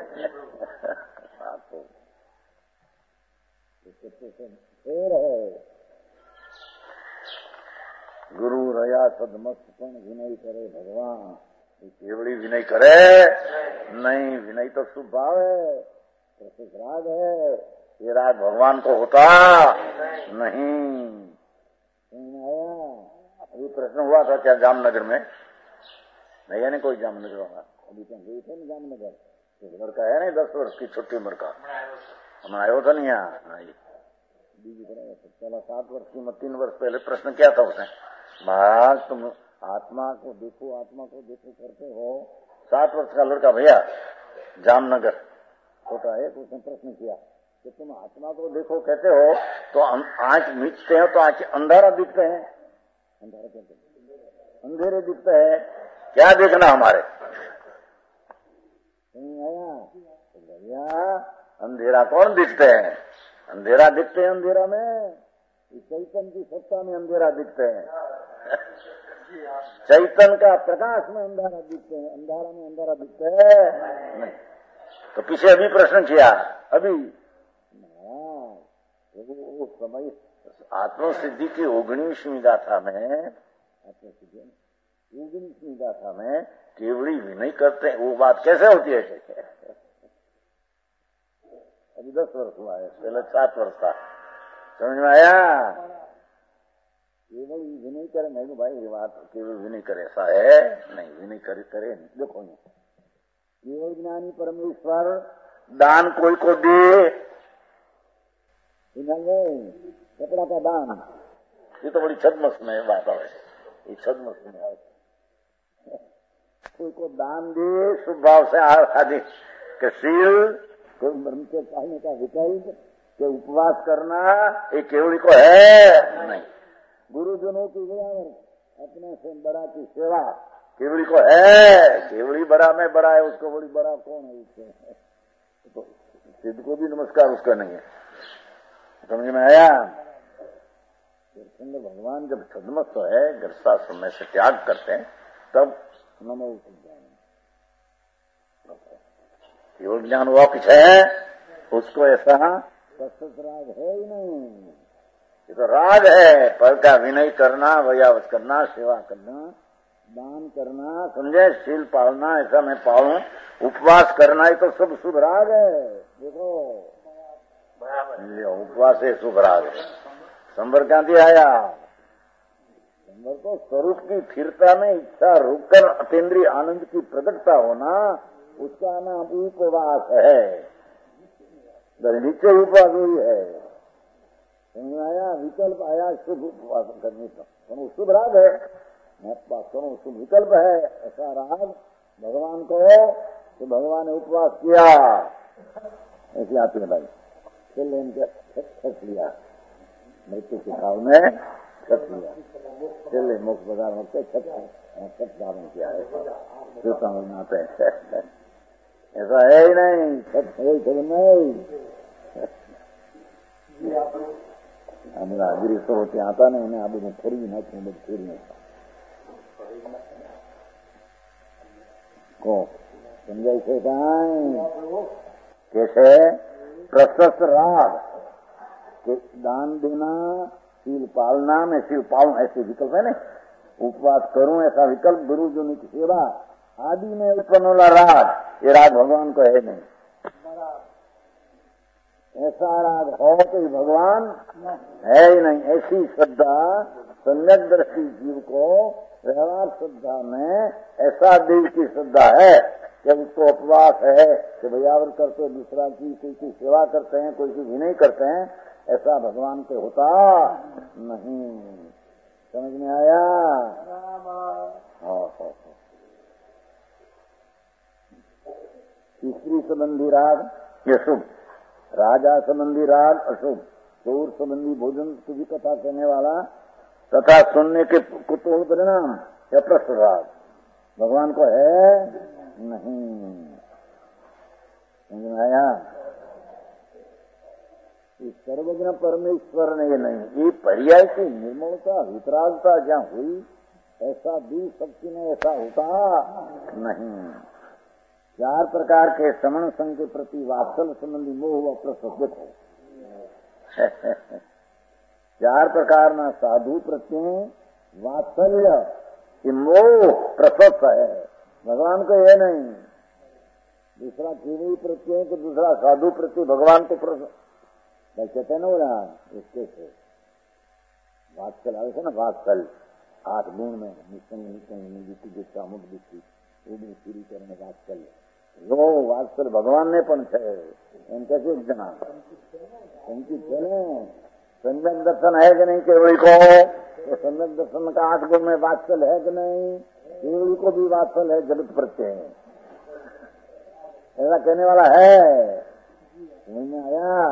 गुरु रया सदमस्त पण विनय करे भगवान, केवड़ी विनय करे नहीं। विनय तो शुभ भाव है, प्रसिद्ध राग है, ये राग भगवान को होता नहीं। आया? अभी प्रश्न हुआ था क्या जामनगर में, नहीं है नहीं कोई जामनगर वाला अभी क्या गई थे ना जामनगर, तो लड़का है नहीं दस वर्ष की छोटी उम्र का, हमारा आयो था नहीं यहाँ बीजी तरह चला सात वर्ष की मैं तीन वर्ष पहले प्रश्न किया था उसने, महाराज तुम आत्मा को देखो आत्मा को देखो करते हो, सात वर्ष का लड़का भैया जामनगर छोटा है, तो उसने प्रश्न किया कि तुम आत्मा को देखो कहते हो तो हम आंख मीचते हैं तो आंख अंधारा दिखते हैं, अंधारा कहते हैं, अंधेरे दिखते हैं, क्या देखना हमारे? आया भैया अंधेरा कौन दिखते हैं? अंधेरा दिखते हैं अंधेरा में, चैतन्य की सत्ता में अंधेरा दिखते हैं, चैतन्य का प्रकाश में अंधारा दिखते हैं, अंधारा में अंधारा दिखते हैं नहीं। तो पीछे अभी प्रश्न किया, अभी वो समय आत्मसिद्धि की ओगनीसवीं गाथा में, आत्मसिद्धि ओगनीसवीं गाथा में केवड़ी भी नहीं करते, वो बात कैसे होती है? अभी दस वर्ष हुआ है, पहले सात वर्ष था, समझ में आया? केवल विनय करे, नहीं भाई ये बात केवल विनय करे ऐसा है नहीं, विनय करे करे नहीं। देखो केवल ज्ञानी परमेश्वर दान कोई को दे, कपड़ा का दान, ये तो बड़ी छदमस में बात है, ये छदमस में है। कोई को दान दे शुभ भाव से आदि के शील, कोई ब्रह्म के पालने का विकल्प, के उपवास करना, ये केवली को है नहीं। गुरुजनों की अपने से बड़ा की सेवा केवड़ी को है, केवड़ी बड़ा में बड़ा है, उसको बड़ी बड़ा कौन है? उसको तो सिद्ध को भी नमस्कार उसका नहीं है, समझ में आया? भगवान जब छदमस्त है ग्रस्ता समय से त्याग करते हैं तब नमो ज्ञान, केवल ज्ञान हुआ कुछ है, उसको ऐसा सशस्त्र राग है ही नहीं। ये तो राग है, पर का विनय करना, वयावत करना, सेवा करना, दान करना, समझे, शील पालना, ऐसा मैं पालूं, उपवास करना, ये तो सब शुभ राग है। देखो उपवास है शुभ राग है। संबर क्यों आया? संबर तो स्वरूप की स्थिरता में इच्छा रुककर अतीन्द्रिय आनंद की प्रकटता होना, उसका नाम उपवास है। नीचे उपवास हुई है, समझ आया? विकल्प आया शुभ उपवास करने का, तो शुभ राग है, उपवास करो शुभ विकल्प है, ऐसा राग भगवान को, तो भगवान ने उपवास किया, ऐसी आती है भाई, चल इनके छठ लिया, मृत्यु के काल में छठ लिया, चले मोक्ष बाजार में छठ छठ धारण किया है, जो समझनाते हैं ऐसा है ही नहीं, छठ है छठ नहीं। हमारा गिरी तो होते आता नहीं, उन्हें आबू में थोड़ी ना थोड़ी थोड़ी नहीं को समझाई से कैसे प्रशस्त राग के दान देना, शील पालना, में शील पालू ऐसे विकल्प है ना, उपवास करूं ऐसा विकल्प, गुरु जो की सेवा आदि में उत्पन्न वाला राग, ये राग भगवान को है नहीं। ऐसा राग हो तो भगवान है ही नहीं। ऐसी श्रद्धा सम्यक दृष्टि जीव को व्यवहार श्रद्धा में ऐसा देव की श्रद्धा है कि उसको उपवास है कि भैयावर करते, दूसरा की कोई की सेवा करते हैं, कोई की भी नहीं करते हैं, ऐसा भगवान को होता नहीं। समझ में आया? हाँ। स्त्री संबंधी राग ये शुभ, राजा संबंधी राग अशुभ, चोर संबंधी भोजन की कथा कहने वाला तथा सुनने के कुतूहल परिणाम या प्रश्न राग भगवान को है नहीं। समझ में आया? इस सर्वज्ञ परमेश्वर ने ये नहीं, ये पर्याय की निर्मलता वितरागता जहाँ हुई, ऐसा भी शक्ति ने ऐसा होता नहीं। चार प्रकार के श्रवण संघ के प्रति वात्सल्य संबंधी मोह व प्रसुत है। चार प्रकार ना साधु प्रत्यय वात्सल्य ये मोह प्रसुत है, भगवान को ये नहीं। दूसरा केवल प्रत्यय तो दूसरा साधु प्रत्यय भगवान को प्रसुत कहते न हो रहा, इसके से वात्सल्य आवे ना, वात्सल्य आठ गुण में निश्चय अमुक दृष्टि पूरी करने वात्सल्य, वो वात्सल्य भगवान ने पण છે એમ કે છે जना संकित है ना। सम्यक दर्शन है कि नहीं केवड़ी को? तो सम्यक दर्शन का आठ गुण में वात्सल्य है कि नहीं? केवड़ी को भी वात्सल्य है, जगत प्रत्यय है, ऐसा कहने वाला है, समझ में आया?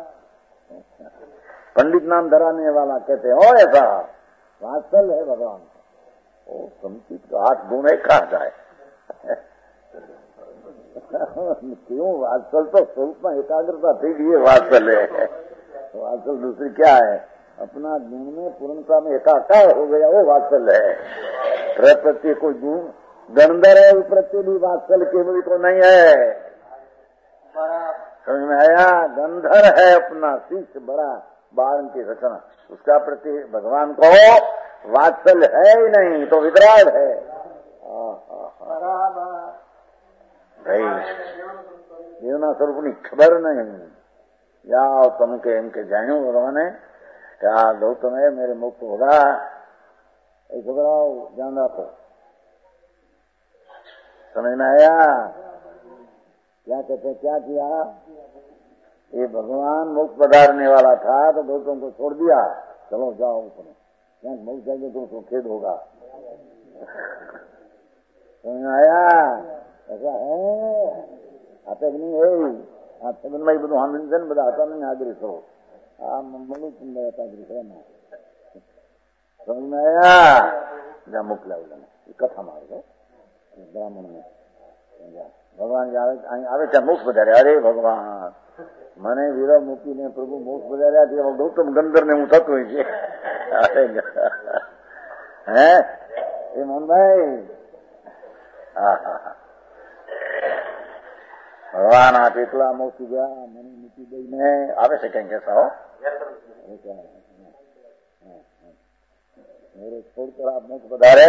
पंडित नाम धराने वाला कहते हो ऐसा वात्सल्य है भगवान का। ओ संचित का आठ गुण है, कहा जाए क्यों? वात्सल तो स्वरूप में एकाग्रता थी, ये वात्सल है। वात्सल दूसरी क्या है? अपना गुण में पूर्णता में एकाकार हो गया, वो वात्सल है। प्रत्यय कोई गुण गंधर है, प्रत्यय भी वात्सल केवल को नहीं है। समझ में आया? गंधर है अपना शिष्य बड़ा बारन की रचना, उसका प्रति भगवान को वात्सल है ही नहीं तो वितराग है। भाई जीवना स्वरूप की खबर नहीं, या तुम के इनके जानो भगवान क्या गौतम है मेरे मुक्त होगा, घबराओ ध्यान रखो। समझ में आया? क्या कहते, क्या किया? ये भगवान मुक्त पधारने वाला था तो गौतम को छोड़ दिया, चलो जाओ तुम्हें, यहाँ मुक्त जाएंगे तो उसको खेद होगा। समझ में आया? ऐसा है आता कि नहीं है? आप सगन में બધું હાંભળીને બધા હતા નહીં હાજરી કરો, આ મમ્મી तुम हाजरी करो ना। समझ में आया? जहाँ मोकला कथा मार दो ब्राह्मण में भगवान आवे ત્યાં મોક્ષ બધારે, અરે ભગવાન મને વીરા મૂકીને પ્રભુ મોક્ષ બધાર્યા છે, ગૌતમ ગંધર ને હું થતું હોય છે। હે એ મોહનભાઈ, હા હા હા ભગવાન આપ એકલા મોક્ષી ગયા, મને મૂકી દઈને આવે છે કઈ કેસા હો मेरे छोड़कर आप मुख बधारे।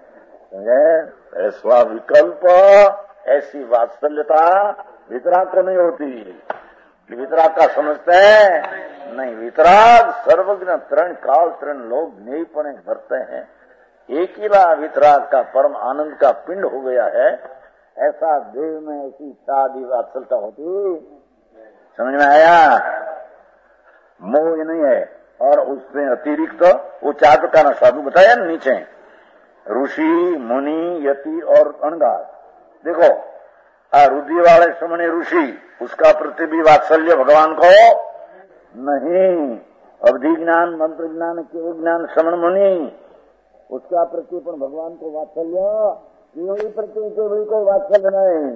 ऐसा विकल्प, ऐसी वात्सल्यता वितराग को नहीं होती। वितराग का समझते हैं नहीं, वितराग सर्वज्ञ तरण काल तरण लोग न्यायपणे भरते हैं। एक ही वितराग का परम आनंद का पिंड हो गया है। ऐसा देव में ऐसी इच्छा आदि वात्सलता होती। समझ में आया? मोह नहीं है। और उससे अतिरिक्त वो चार प्रकार का साधु बताया ना नीचे, ऋषि मुनि यति और अणगार। देखो आ रुद्धि वाले समणे ऋषि, उसका प्रति भी वात्सल्य भगवान को नहीं। अवधि ज्ञान मंत्र ज्ञान केवल ज्ञान श्रवण मुनि, उसका प्रति पण भगवान को वात्सल्य, केवली प्रति केवली को वात्सल्य नहीं।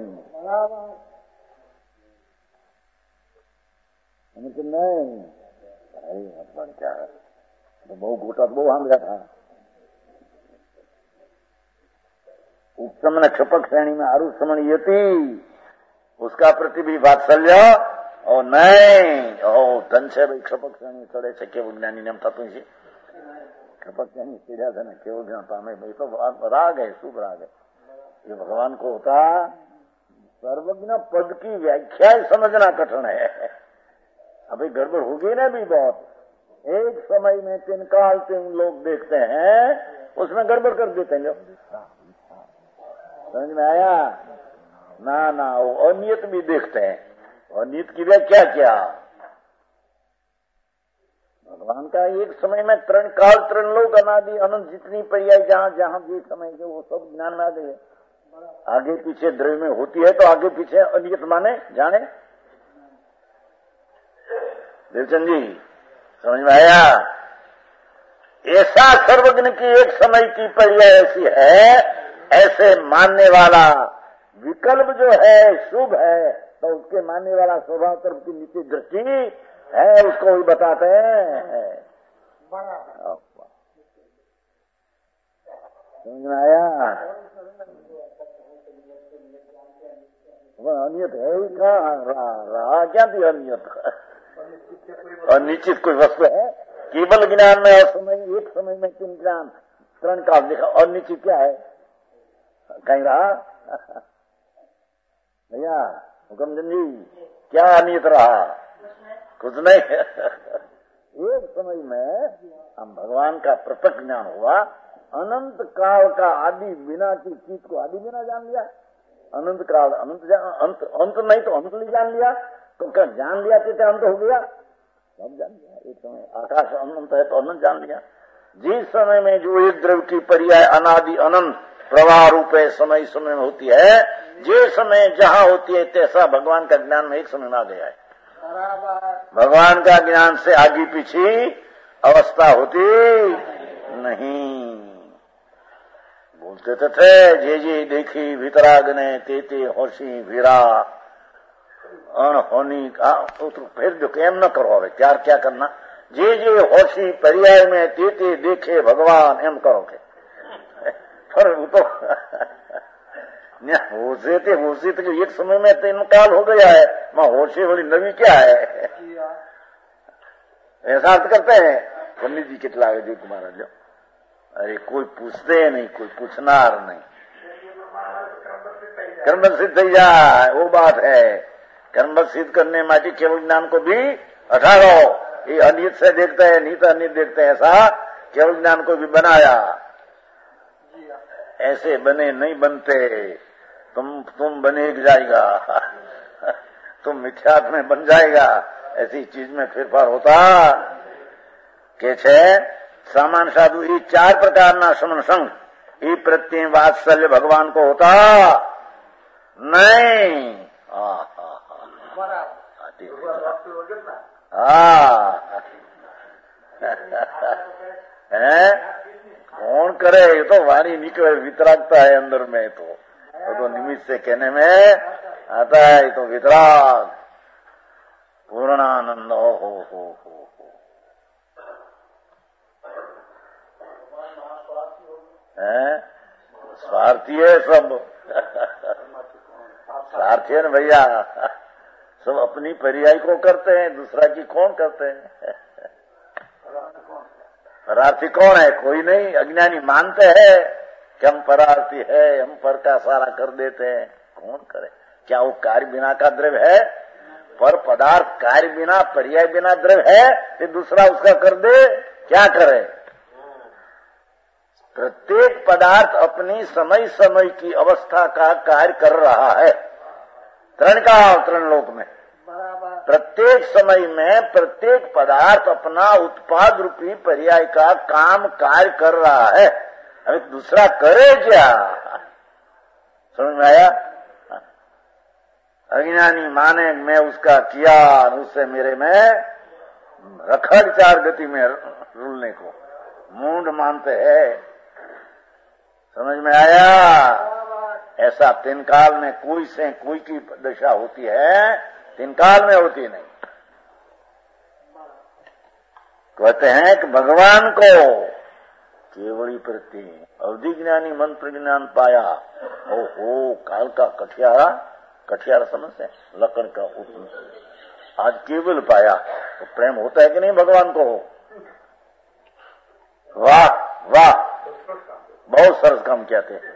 नहीं भगवान क्या है तो बहु गोटा तो बहु हम गया था। उत्तम न क्षपक श्रेणी में आरु समण यति, उसका प्रति भी वात्सल्य और नहीं ओ धन से भाई क्षपक श्रेणी चढ़े છે કેવું જ્ઞાની નામ થતું છે। क्षपक श्रेणी सीढ़ा था ना केवल ज्ञान पामे, भाई तो राग है, शुभ राग है। ये भगवान को होता सर्वज्ञ पद की व्याख्या समझना कठिन है। अभी गड़बड़ होगी ना भी बहुत। एक समय में तीन काल तीन लोग देखते हैं, उसमें गड़बड़ कर देते हैं। समझ में आया? ना ना वो अनियत भी देखते हैं। अनियत की व्याख्या क्या? भगवान का एक समय में तरण काल तरण लोग अनादि अनंत जितनी पर्याय जहाँ जहाँ जिस समय के वो सब ज्ञान में आ गए। आगे पीछे द्रव्य में होती है तो आगे पीछे अनियत माने जाने। देवचंद जी समझ में आया? ऐसा सर्वज्ञ की एक समय की पर्याय ऐसी है, ऐसे मानने वाला विकल्प जो है शुभ है तो उसके मानने वाला स्वभाव तरफ की नीति दृष्टि है, उसको भी बताते हैं। समझ में आया? अनियत है ही कहाँ रहा, क्या थी अनियत? अनिश्चित कोई वस्तु है? केवल ज्ञान में असमय एक समय में तीन ज्ञान तरण काल देखा। अनिश्चित क्या है? कहीं रहा भैया हुक्मचंद जी, क्या अनियत रहा? कुछ नहीं। एक समय में हम भगवान का प्रत्यक्ष ज्ञान हुआ। अनंत काल का आदि बिना की चीज को आदि बिना जान लिया। अनंत काल अनंत अंत अंत नहीं तो अंत नहीं जान लिया, तो क्या जान लिया तो अंत हो गया? सब जान लिया। एक समय आकाश अनंत है तो अनंत जान लिया। जिस समय में जो एक द्रव्य की पर्याय अनादि अनंत प्रवाह रूप है, समय समय में होती है। जे समय जहां होती है तैसा भगवान का ज्ञान में एक समय में आ गया है। भगवान का ज्ञान से आगे पीछे अवस्था होती नहीं। बोलते तो थे, जे जे देखी वितरागने तेते होशी वीरा अनहोनी का। तो फिर जो केम न करो, હવે ત્યાર क्या करना, जे जे होशी पर्याय में तेते देखे भगवान एम करोगे। पर वो तो होशे थे होशी तो एक समय में तीन काल हो गया है, मां होशे वाली नवी क्या है, ऐसा अर्थ करते हैं पंडित जी। कितना अजय कुमार जो, अरे कोई पूछते नहीं, कोई पूछनार नहीं, कर्म सिद्ध થઈ જાય, वो बात है। कर्म सिद्ध करने માટે केवल ज्ञान को भी हटाओ। ये अनित से देखते हैं, नीत अनित देखते हैं, ऐसा केवल ज्ञान को भी बनाया। ऐसे बने नहीं बनते, तुम तुम बने जाएगा, तुम मिथ्यात्व में बन जाएगा, ऐसी चीज में फेरफार होता के छे। सामान्य साधु ये चार प्रकारना समन संग ये प्रत्यय वात्सल्य भगवान को होता नहीं। है कौन करे, ये तो वाणी निकले वितरागता है अंदर में। तो वो तो निमित्त से कहने में आता है, ये तो वितराग पूर्णानंद हो हो हो हो। है स्वार्थी है सब, स्वार्थी है न भैया, सब अपनी पर्याय को करते हैं, दूसरा की कौन करते हैं। परार्थी कौन है, कोई नहीं। अज्ञानी मानते हैं कि हम परार्थी है, हम पर का सारा कर देते हैं, कौन करे। क्या वो कार्य बिना का द्रव्य है, पर पदार्थ कार्य बिना पर्याय बिना द्रव्य है, कि दूसरा उसका कर दे, क्या करे। प्रत्येक पदार्थ अपनी समय समय की अवस्था का कार्य कर रहा है। तरण का तरण लोक में प्रत्येक समय में प्रत्येक पदार्थ अपना उत्पाद रूपी पर्याय का काम कार्य कर रहा है। अभी दूसरा करे क्या, समझ में आया। अज्ञानी माने मैं उसका किया, उससे मेरे में रखड़ चार गति में रुलने को मूंड मानते हैं। समझ में आया। ऐसा तीन काल में कोई से कोई की दशा होती है, तीन काल में होती नहीं। कहते हैं कि भगवान को केवली प्रति अवधि ज्ञानी मंत्र ज्ञान पाया। ओ हो काल का कठियारा, कठियारा समझते हैं, लकड़ का उपन आज केवल पाया। तो प्रेम होता है कि नहीं भगवान को। वाह वाह, बहुत सरस काम कहते हैं।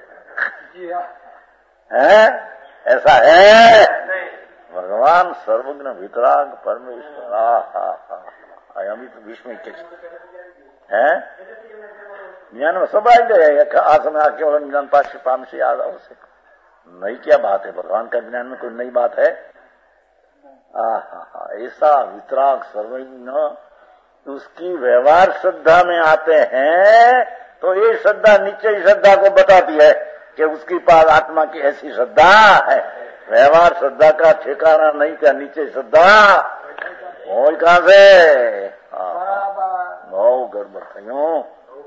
है ऐसा है भगवान सर्वज्ञ वितराग परमेश्वर। अभी तो विश्व में है ज्ञान में सब आ गए। आसन केवल ज्ञान पाश पाम से याद आवश्यक नई क्या बात है। भगवान का ज्ञान में कोई नई बात है। ऐसा वितराग सर्वज्ञ उसकी व्यवहार श्रद्धा में आते हैं तो ये श्रद्धा नीचे श्रद्धा को बताती है कि उसकी पास आत्मा की ऐसी श्रद्धा है। व्यवहार श्रद्धा का ठिकाना नहीं था, नीचे श्रद्धा और कहां से बहुत गड़बड़ थी।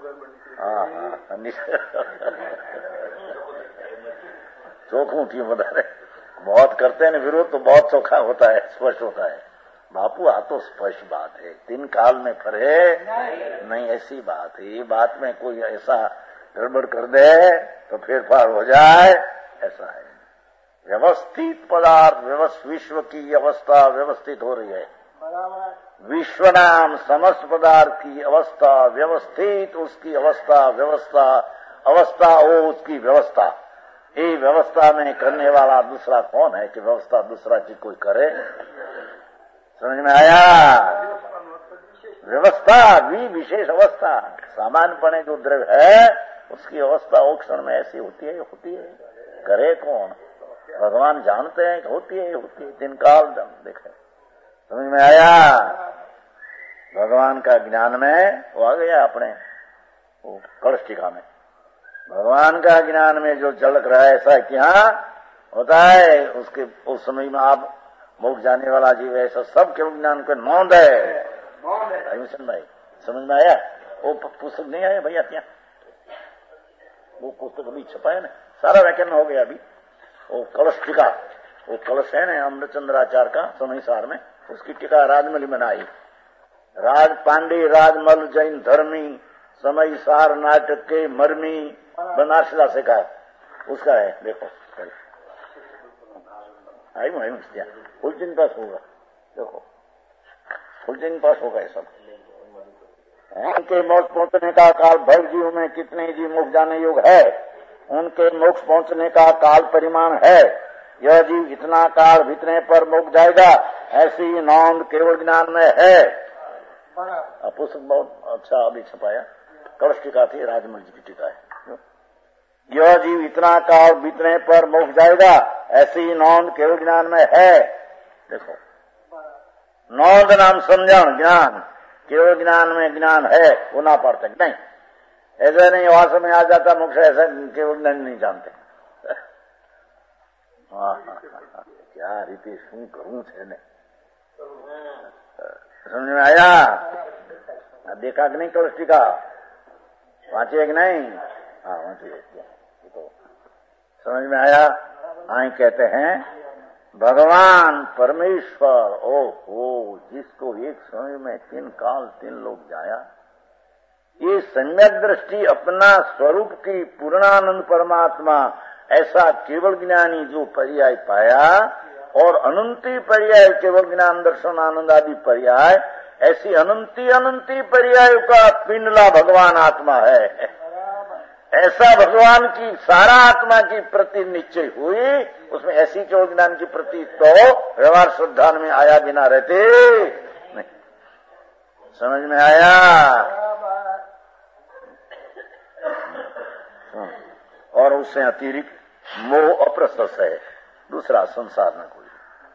चोखू की मदद बहुत करते हैं विरोध तो बहुत चोखा होता है, स्पष्ट होता है। बापू आ तो स्पष्ट बात है, तीन काल में फरे नहीं ऐसी बात है। ये बात में कोई ऐसा गड़बड़ कर दे तो फेरफार हो जाए, ऐसा है। व्यवस्थित पदार्थ व्यवस्थित विश्व की अवस्था व्यवस्थित हो रही है। विश्व नाम समस्त पदार्थ की अवस्था व्यवस्थित, उसकी अवस्था व्यवस्था अवस्था वो उसकी व्यवस्था। ये व्यवस्था में करने वाला दूसरा कौन है कि व्यवस्था दूसरा की कोई करे। समझ में आया। व्यवस्था भी विशेष अवस्था, सामान्यपणे जो द्रव्य है उसकी अवस्था वो क्षण में ऐसी होती है होती है करे कौन। भगवान जानते हैं कि होती है होती है, दिन काल देखे। समझ में आया। भगवान का ज्ञान में वो आ गया अपने वो कलश टीका में भगवान का ज्ञान में जो झलक रहा है ऐसा क्या होता है, उसके उस समय में आप मोक्ष जाने वाला जीव ऐसा सब केवल ज्ञान को नौंद है। मिशन भाई समझ में आया? वो पुस्तक नहीं आया भैया क्या? वो पुस्तक अभी छपाया ना, सारा व्याख्यान हो गया अभी। वो कलश टीका, वो कलश है ना अमृतचंद्राचार्य का समय सार में, उसकी टीका राजमल में आई। राज पांडे राजमल जैन धर्मी समय सार नाटक के मर्मी बनारसला से का उसका है। देखो आई मैं फुल चिन्ह पास होगा, देखो फुल चिन्ह पास होगा ये सब। उनके मोक्ष पहुंचने का काल भर जीव में कितने जीव मोक्ष जाने योग है, उनके मोक्ष पहुंचने का काल परिमाण है। यह जीव इतना काल बीतने पर मोक्ष जाएगा, ऐसी नौंद केवल ज्ञान में है। पुस्तक बहुत अच्छा अभी छपाया, कलश टीका थी, राजमल जी की टीका है। यह जीव इतना काल बीतने पर मोक्ष जाएगा, ऐसी नौंद केवल ज्ञान में है। देखो नौंद नाम समझण ज्ञान, केवल ज्ञान में ज्ञान है, वो ना पढ़ते नहीं। ऐसा नहीं वहां समय आ जाता मोक्ष, ऐसा केवल ज्ञान नहीं जानते। क्या रीति शू करूं छे ने समझ में आया? देखा कि नहीं कलश टीका? वांचे कि नहीं? हाँ वांचे। तो समझ में आया? आई कहते हैं भगवान परमेश्वर ओ हो जिसको एक समय में तीन काल तीन लोग जाया, ये सम्यक दृष्टि अपना स्वरूप की पूर्णानंद परमात्मा ऐसा केवल ज्ञानी जो पर्याय पाया, और अनंती पर्याय केवल ज्ञान दर्शन आनंद आदि पर्याय, ऐसी अनंती अनंती पर्याय का पिंडला भगवान आत्मा है। ऐसा भगवान की सारा आत्मा की प्रति निश्चय हुई, उसमें ऐसी केवल ज्ञान की प्रति तो व्यवहार श्रद्धा में आया बिना रहते नहीं। समझ में आया? और उससे अतिरिक्त मोह अप्रशस्त है दूसरा संसार में कोई।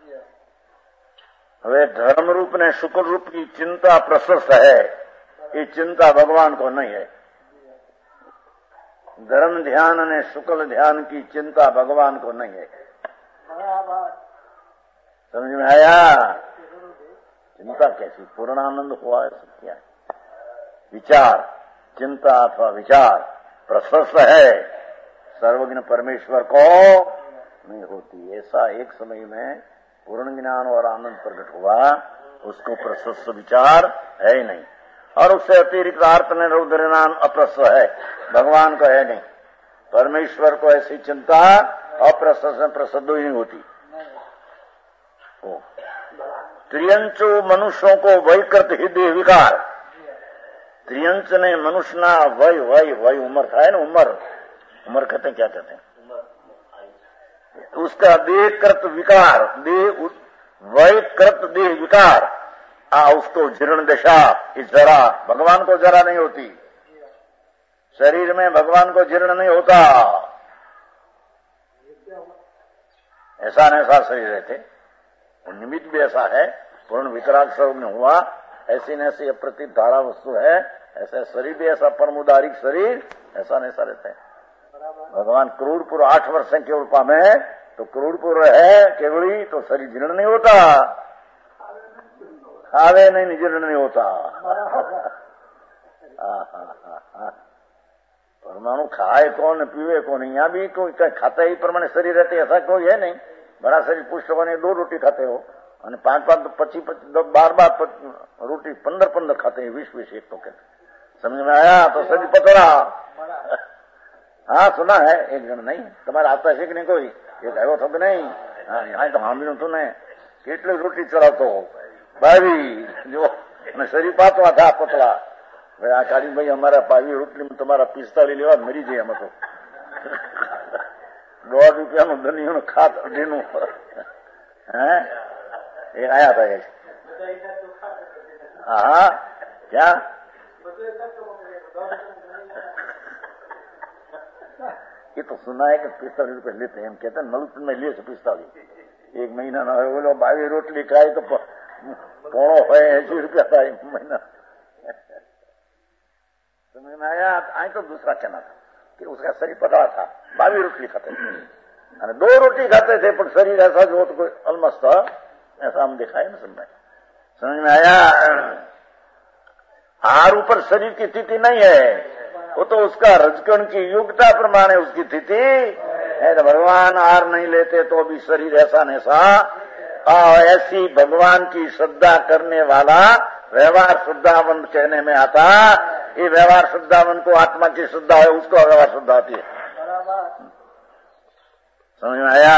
હવે धर्म रूप ने शुक्ल रूप की चिंता प्रशस्त है, ये चिंता भगवान को नहीं है। धर्म ध्यान ने शुक्ल ध्यान की चिंता भगवान को नहीं है। समझ में आया? चिंता कैसी? पूर्णानंद हुआ है सब क्या है? विचार चिंता अथवा विचार प्रशस्त है, सर्वज्ञ परमेश्वर को नहीं होती। ऐसा एक समय में पूर्ण ज्ञान और आनंद प्रकट हुआ, उसको प्रशस्त विचार है ही नहीं। और उससे अतिरिक्त अर्थ ने रुद्रनाम अप्रशस्त है, भगवान को है नहीं। परमेश्वर को ऐसी चिंता अप्रशस्त में प्रसिद्ध ही नहीं होती। त्रियंचो मनुष्यों को वही करते हृदय विकार, त्रियंच ने मनुष्य ना वही वही वही उम्र था है ना, उम्र उम्र कहते हैं, क्या कहते हैं उसका देह कृत विकार, देह वही कृत देह विकार, आ उसको जीर्ण दशा, इस जरा भगवान को जरा नहीं होती। शरीर में भगवान को जीर्ण नहीं होता, ऐसा न ऐसा शरीर रहते, निमित्त भी ऐसा है, पूर्ण वितराग स्वरूप में हुआ, ऐसी न ऐसी अप्रतित धारा वस्तु है, ऐसा शरीर भी ऐसा परमुदारिक शरीर ऐसा न ऐसा रहता है। भगवान क्रूरपुर आठ वर्ष के उल्पा में तो क्रूरपुर है केवड़ी, तो शरीर जीर्ण नहीं होता, खावे नहीं जीर्ण नहीं होता। परमाणु खाए कौन पीवे कौन, यहाँ भी कोई खाता ही प्रमाणे शरीर रहते ऐसा कोई है नहीं। बड़ा शरीर पुष्ट बने दो रोटी खाते हो, और पांच पांच पच्चीस पच्चीस बार बार रोटी पंद्रह पंद्रह खाते हैं, बीस बीस एक तो कहते। समझ में आया? तो शरीर पतला। हाँ सुना है, एक जन नहीं तुम्हारा आता है कि नहीं कोई, एक આવ્યો તો કે નહીં? હા यहाँ तो સાંભળ્યું તું ને, કેટલી રોટી ચડાવતો ભાવી જો, અને શરીર પાતળા થા પતલા। ભાઈ આ કાળી ભાઈ અમારા પાવી રોટલી में તમારા પિસ્તાલીસ લેવા મરી જાય એમાં તો દોઢ રૂપિયાનું ધનિયું ખાત અઢીનું હે એક આયા था एक। हाँ क्या ये तो सुना है कि पिस्तालीस रुपए लेते हैं, हम कहते हैं नलपन में लिए पिस्तालीस, एक महीना ना हो बोलो बावी रोटली खाई तो पौड़ो है अस्सी रुपया था एक महीना। समझ में आया? आई तो दूसरा कहना था कि उसका शरीर पतला था, बावी रोटली खाते थे, दो रोटी खाते थे, पर शरीर ऐसा जो तो कोई अलमस्त था, ऐसा हम दिखाई ना समझ समझ में आया। हार ऊपर शरीर की स्थिति नहीं है, वो तो उसका रजकण की युगता प्रमाण उसकी स्थिति है। तो भगवान हार नहीं लेते तो भी शरीर ऐसा नैसा, ऐसी भगवान की श्रद्धा करने वाला व्यवहार श्रद्धावन कहने में आता। ये व्यवहार श्रद्धावन को आत्मा की श्रद्धा है, उसको व्यवहार श्रद्धा आती है। समझ में आया।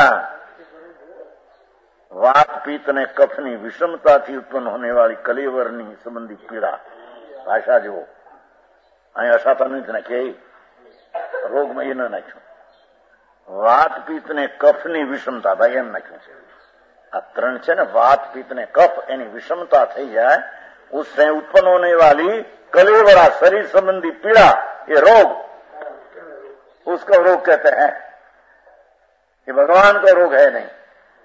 वात पीत ने कफनी विषमता थी उत्पन्न होने वाली कलेवरनी संबंधी पीड़ा भाषा जो અહીં અસાતા નથી નાખી રોગમાં એ ન નાખ્યું। વાત પિત્ત ને કફની વિષમતા ભાઈ એમ નાખ્યું છે। આ ત્રણ છે ને, વાત પિત્ત ને કફ, એની વિષમતા થઈ જાય, उससे उत्पन्न होने वाली कलेवरा शरीर संबंधी पीड़ा, ये रोग, उसको रोग कहते हैं। ये भगवान का रोग है नहीं।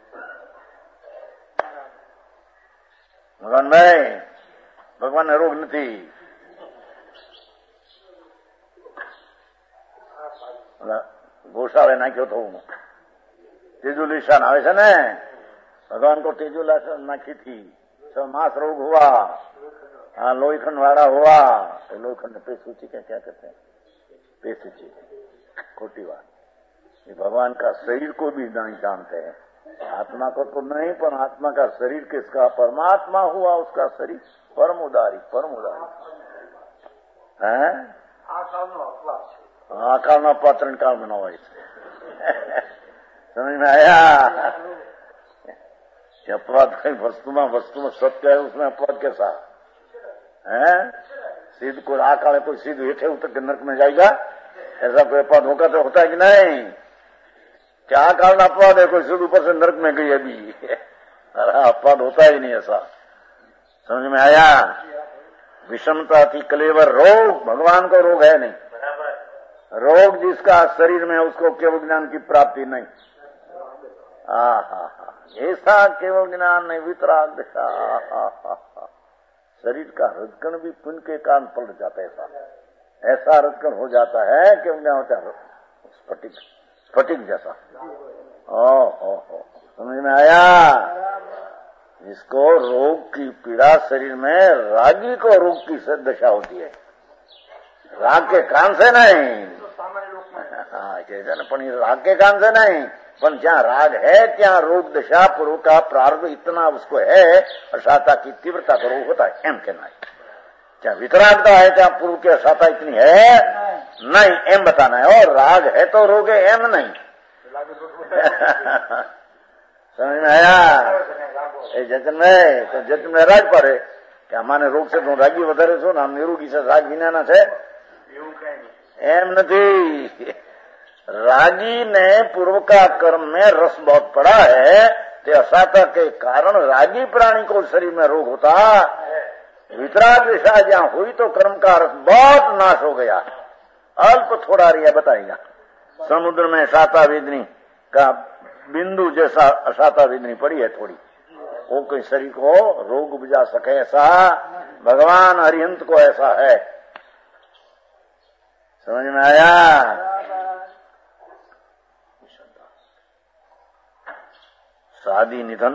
भगवान भाई, भगवान ने रोग नहीं। ગોશાળે નાખ્યો તો હું तेजु लिशान आवे छे ने, भगवान को तेजु लिशान नाखी थी, सब मास रोग हुआ, हाँ लोहीखंड वाला हुआ, तो लोहीखंड पेसूची क्या क्या कहते हैं, पेसूची, खोटी बात। ये भगवान का शरीर को भी नहीं जानते हैं, आत्मा को तो नहीं, पर आत्मा का शरीर किसका, परमात्मा हुआ उसका शरीर, परम उदारी, परम उदारी है। आकाल न पात्रण काल में न हो, समझ में आया। अपवाद कई वस्तु में वस्तु में सत्य है, उसमें अपवाद कैसा है। सीध को आकाल है, कोई सीध हेठे उतर के नरक में जाएगा, ऐसा कोई अपवाद होगा तो होता है कि नहीं। क्या कारण अपवाद है, कोई सीध ऊपर से नरक में गई अभी, अरे अपवाद होता ही नहीं ऐसा। समझ में आया। विषमता थी कलेवर रोग, भगवान को रोग है नहीं। रोग जिसका शरीर में, उसको केवल ज्ञान की प्राप्ति नहीं। हा हा ऐसा केवल ज्ञान नहीं, वितराग दिशा, शरीर का हृदकण भी पुण्य के कारण पलट जाता है। ऐसा ऐसा हृदकण हो जाता है कि क्या होता है, स्फटिक स्फटिक जैसा। ओ हो हो समझ में आया। जिसको रोग की पीड़ा शरीर में, रागी को रोग की दशा होती है, राग के कान से नहीं। हाँ पण राग के कान से नहीं, पर जहाँ राग है ત્યાં रोग दशा पूर्व का प्रारंभ इतना उसको है, अशाता की तीव्रता का रोग होता है, एम कहना है। जहाँ वितरागता है ત્યાં पूर्व की अशाता इतनी है नहीं, एम बताना है। और राग है तो रोग है, एम नहीं। समझ में आया। जतन में तो जतन में राग पड़े कि અમાને રોગ છે તો રાગી વધારે છું ને, આમ નિરોગી છે, રાગ વિનાના છે એમ નથી। रागी ने पूर्व का कर्म में रस बहुत पड़ा है, तो असाता के कारण रागी प्राणी को शरीर में रोग होता। वितराग दिशा जहाँ हुई तो कर्म का रस बहुत नाश हो गया, अल्प थोड़ा रिया बताएगा। समुद्र में साता वेदनी का बिंदु जैसा असाता वेदनी पड़ी है थोड़ी, वो कोई शरीर को रोग उपजा सके ऐसा भगवान हरिहंत को ऐसा है। समझ में आया। सादी निधन,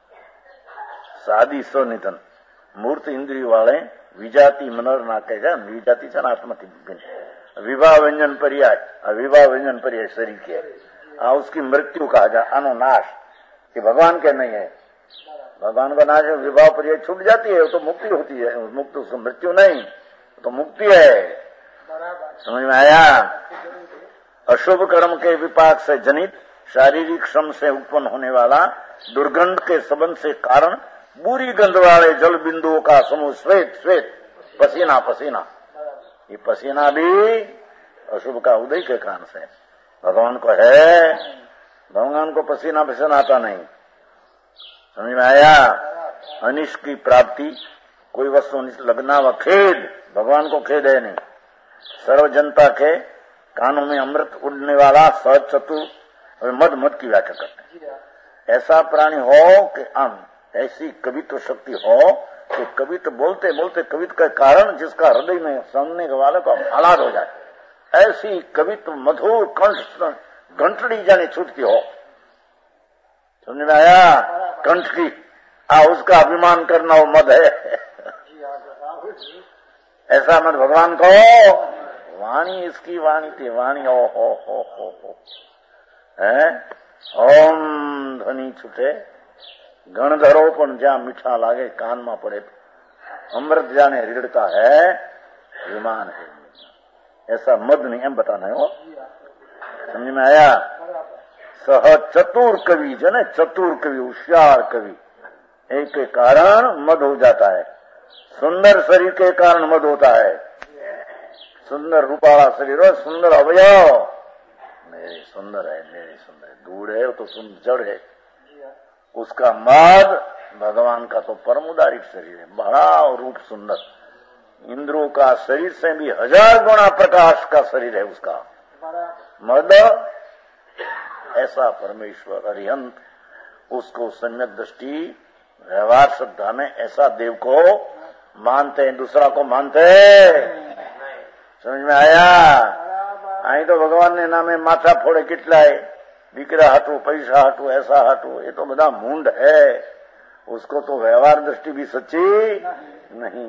सादी स्वनिधन, मूर्त इंद्रिय वाले विजाति मनर ना कहेगा, विजाति છે ને आत्मा થી भिन्न। विवाह व्यंजन पर्याय, अविवाह व्यंजन पर्याय शरीर के है, आ उसकी मृत्यु कहा जा, अनु नाश, कि भगवान के नहीं है। भगवान का नाश विवाह पर्याय छूट जाती है, वो तो मुक्ति होती है, मुक्त उसको मृत्यु नहीं, तो मुक्ति है। समझ में आया। अशुभ कर्म के विपाक से जनित शारीरिक श्रम से उत्पन्न होने वाला दुर्गंध के संबंध से कारण बुरी गंध वाले जल बिंदुओं का समूह श्वेत श्वेत पसीना पसीना, ये पसीना भी अशुभ का उदय के कारण से भगवान को है। भगवान को पसीना पसीना आता नहीं। समझ में आया। अनिष्ट की प्राप्ति, कोई वस्तु लगना व खेद, भगवान को खेद है नहीं। सर्व जनता के कानों में अमृत उड़ने वाला सहज चतुर, मद मद की व्याख्या करते हैं। ऐसा प्राणी हो कि हम ऐसी कवित्व शक्ति हो कि कवित्व बोलते बोलते कवित्व के कारण जिसका हृदय में सुनने वाले को आह्लाद हो जाए, ऐसी कवित्व मधुर कंठ घंटड़ी जाने छूटती हो, समझ में आया? कंठ की आ उसका अभिमान करना वो मद है। ऐसा मत भगवान को, वाणी इसकी वाणी थी, वाणी ओ हो हो हो हो है। ओम ध्वनि छूटे गणधरो पण ज्યાં મીઠા લાગે કાનમાં પડે अमृत जाने રીડતા है विमान है। ऐसा मद नहीं एम बताना है। वो समझ में आया? सह चतुर कवि जो ना, चतुर कवि होशियार कवि, एक के कारण मद हो जाता है। सुंदर शरीर के कारण मद होता है। सुंदर रूपाला शरीर हो, सुंदर अवयव, मेरे सुंदर है, मेरे सुंदर, दूर है तो सुंदर जड़ है, उसका मद। भगवान का तो परम उदारित शरीर है, बड़ा रूप सुंदर, इंद्रों का शरीर से भी हजार गुना प्रकाश का शरीर है उसका मद। ऐसा परमेश्वर अरिहंत, उसको सम्यक दृष्टि व्यवहार श्रद्धा में ऐसा देव को मानते हैं, दूसरा को मानते हैं। समझ में आया? आई तो भगवान ने नामे माथा फोड़े कितलाय, દીકરા હાટું, પૈસા હાટું, ऐसा हाटू, ये तो बड़ा मूंड है। उसको तो व्यवहार दृष्टि भी सच्ची नहीं।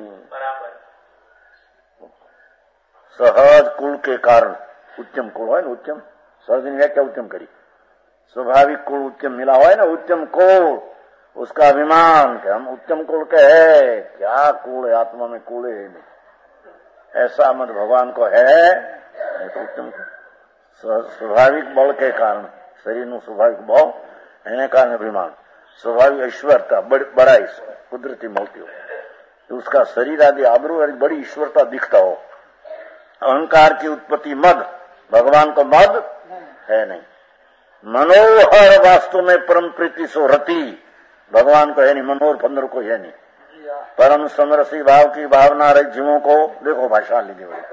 सहज कुल के कारण उच्चम कुल है ना, उच्चम सहज ने क्या उच्चम करी, स्वाभाविक कुल उच्चम मिला हुआ है ना, उच्चम कुल, उसका अभिमान कि हम उच्चम कुल के है। क्या कुल है? आत्मा में कुल है नहीं। ऐसा मत भगवान को है तो उच्चम स्वाभाविक बल के कारण, शरीर નું સ્વાભાવિક ભાવ એને કારણે અભિમાન, સ્વાભાવિક ઈશ્વરતા बड़ा कुदरती મળતી हो, उसका शरीर आदि आबरू और बड़ी ईश्वरता दिखता हो। अहंकार की उत्पत्ति मद, भगवान को मद है नहीं। मनोहर वास्तु में परम प्रीति सो रति, भगवान को है नहीं, मनोहर पंद्रह को है नहीं। परम समरसी भाव की भावना रही जीवों को, देखो भाषा लीजिए बड़ी,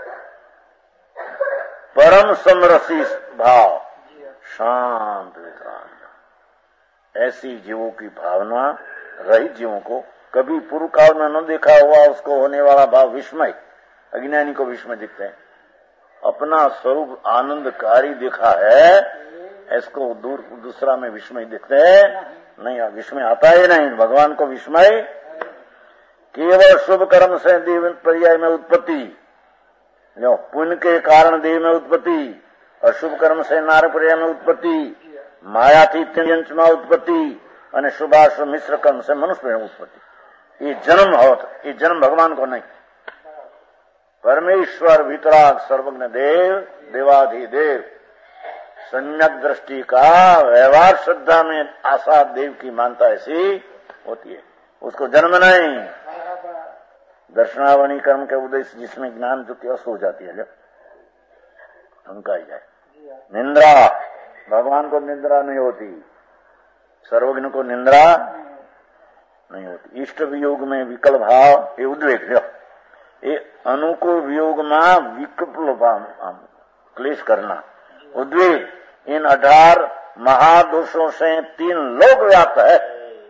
परम समरसी भाव, शांत वितराग, ऐसी जीवों की भावना रही जीवों को कभी पूर्व काल में न देखा हुआ उसको होने वाला भाव विस्मय, अज्ञानी को विस्मय दिखते हैं। अपना स्वरूप आनंदकारी देखा है, इसको दूर दूसरा में विस्मय दिखते हैं नहीं, विस्मय आता ही नहीं। भगवान को विस्मय केवल शुभ कर्म से देव पर्याय में उत्पत्ति, जो पुण्य के कारण देव में उत्पत्ति, अशुभ कर्म से नार पर्याय में उत्पत्ति, माया थी त्यंच में उत्पत्ति, और शुभाशुभ मिश्र कर्म से मनुष्य में उत्पत्ति। ये जन्म होता, ये जन्म भगवान को नहीं। परमेश्वर वितराग सर्वज्ञ देव, देवाधिदेव, सम्यक दृष्टि का व्यवहार श्रद्धा में आशा देव की मानता ऐसी होती है, उसको जन्म नहीं। दर्शनावनी कर्म के उद्देश्य जिसमें ज्ञान ज्योति अस्त हो जाती है, जब धमकाई जाए। निंद्रा, भगवान को निंद्रा नहीं होती, सर्वज्ञ को निंद्रा नहीं होती। इष्ट वियोग में विकल भाव, ये उद्वेग, ये अनुकूल वियोग में विकल्प भाव, क्लेश करना, उद्वेग, इन अठार महादोषों से तीन लोक व्याप्त है।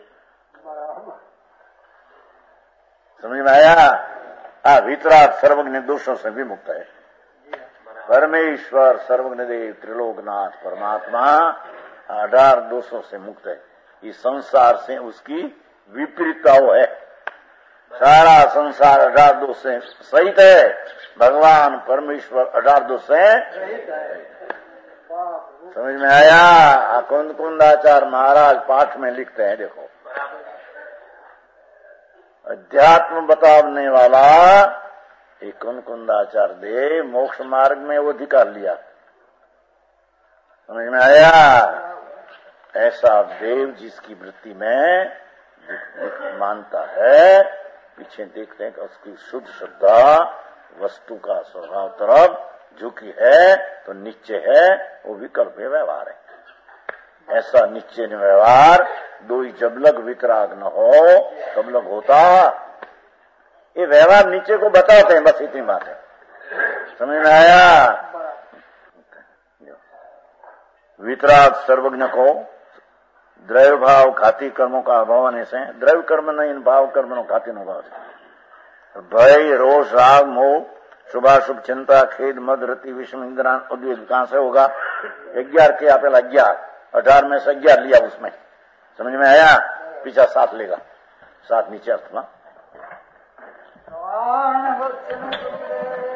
समझ में आया? आ वितराग सर्वज्ञ दोषों से भी मुक्त है। परमेश्वर सर्वज्ञ देव त्रिलोकनाथ परमात्मा अठार दोषों से मुक्त है। इस संसार से उसकी विपरीतताओं है। सारा संसार अठार दोष से सहित है, भगवान परमेश्वर अठार दोष से। समझ में आया? कुंद कुंदाचार्य महाराज पाठ में लिखते हैं, देखो, अध्यात्म बताने वाला एक कुंद कुंदाचार्य देव मोक्ष मार्ग में वो अधिकार लिया। समझ में आया? ऐसा देव जिसकी वृत्ति में मानता है, पीछे देखते हैं कि उसकी शुद्ध श्रद्धा वस्तु का स्वभाव तरफ झुकी है तो निश्चय है, वो विकल्प व्यवहार है। ऐसा निश्चय व्यवहार दो ही जब लग वितराग न हो तब लग होता। ये व्यवहार नीचे को बताते हैं, बस इतनी बात है। समझ में आया? वितराग सर्वज्ञ को द्रव्य भाव घाती कर्मों का अभाव होने से, द्रव्य कर्म नहीं, इन भाव कर्म नो घाती नो भाव, भय रोष राग मोह शुभाशुभ चिंता खेद मद रति विषम इंद्रान उद्वेग कहां से होगा? ग्यारह के पहला ग्यारह अठारह में से ग्यारह लिया उसमें, समझ में आया? पीछा सात लेगा, सात नीचे अर्थ में